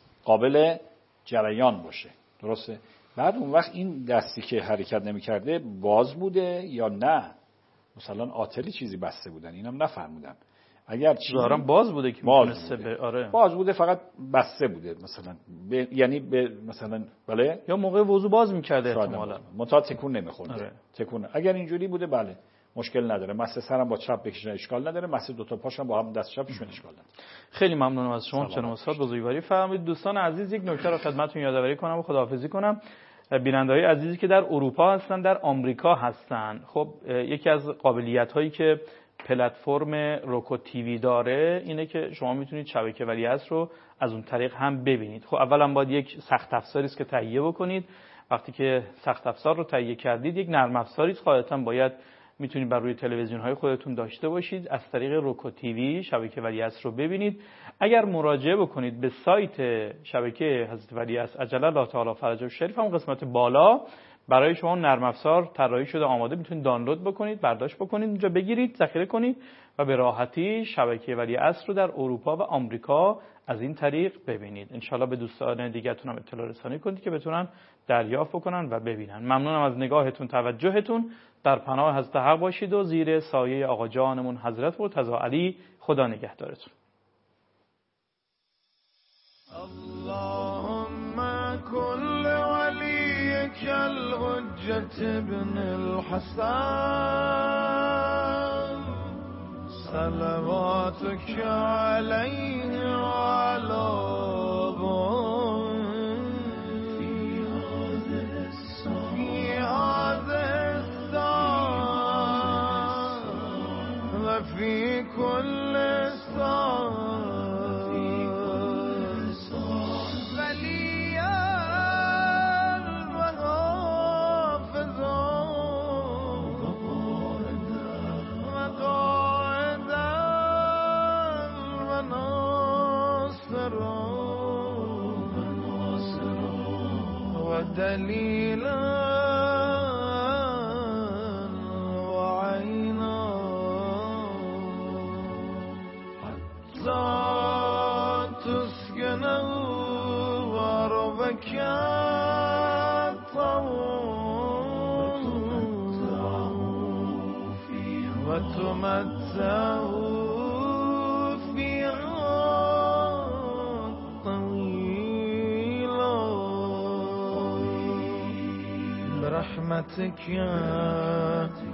قابل جریان باشه. درسته؟ بعد اون وقت این دستی که حرکت نمی‌کرده باز بوده یا نه، مثلا آتلی چیزی بسته بودن، اینم نفرمودن. اگر چیزی ظاهرا باز بوده که باز بوده. به آره باز بوده، فقط بسته بوده مثلا ب... یعنی به مثلا بله، یا موقع وضو باز می‌کرده احتمالاً، متا تکون نمی‌خورده. آره. تکون اگر اینجوری بوده بله مشکل نداره، مس سرم با چپ بکشن اشکال نداره، مس دو تا پاشم با هم دست چپشون اشکال نداره. خیلی ممنونم از شما جناب استاد، بزرگواری فرمایید. دوستان عزیز یک نکته رو خدمتتون یادآوری کنم و خداحافظی کنم. بیننده‌های عزیزی که در اروپا هستن، در آمریکا هستن، خب یکی از قابلیت‌هایی که پلتفرم روکو تیوی داره اینه که شما میتونید شبکه ولیعصر رو از اون طریق هم ببینید. خب اولا باید یک سخت افزاری است که تهیه بکنید. وقتی که سخت افزار رو تهیه کردید، یک نرم افزاری است قاعدتاً باید میتونید بر روی تلویزیون های خودتون داشته باشید، از طریق روکو تیوی شبکه ولیعصر رو ببینید. اگر مراجعه بکنید به سایت شبکه حضرت ولیعصر عجل الله تعالی فرجه الشریف، هم قسمت بالا برای شما نرم افزار طراحی شده آماده، میتونید دانلود بکنید، برداشت بکنید، اونجا بگیرید، ذخیره کنید و به راحتی شبکه ولیعصر رو در اروپا و آمریکا از این طریق ببینید. ان شاء الله به دوستان دیگه‌تون هم اطلاع رسانی کنید که بتونن دریافت بکنن و ببینن. ممنونم از نگاهتون، توجهتون. در پناه حضرت حق باشید و زیر سایه آقا جانمون حضرت مرتضی علی خدا نگهدارتون. اللهم كل وليك الحجة ابن الحسن صلواتك عليه وعلى في كل صار وليا وحافظا وقائدا وناصرا ودليلا وتمتعوا فيها طويلا برحمتك يا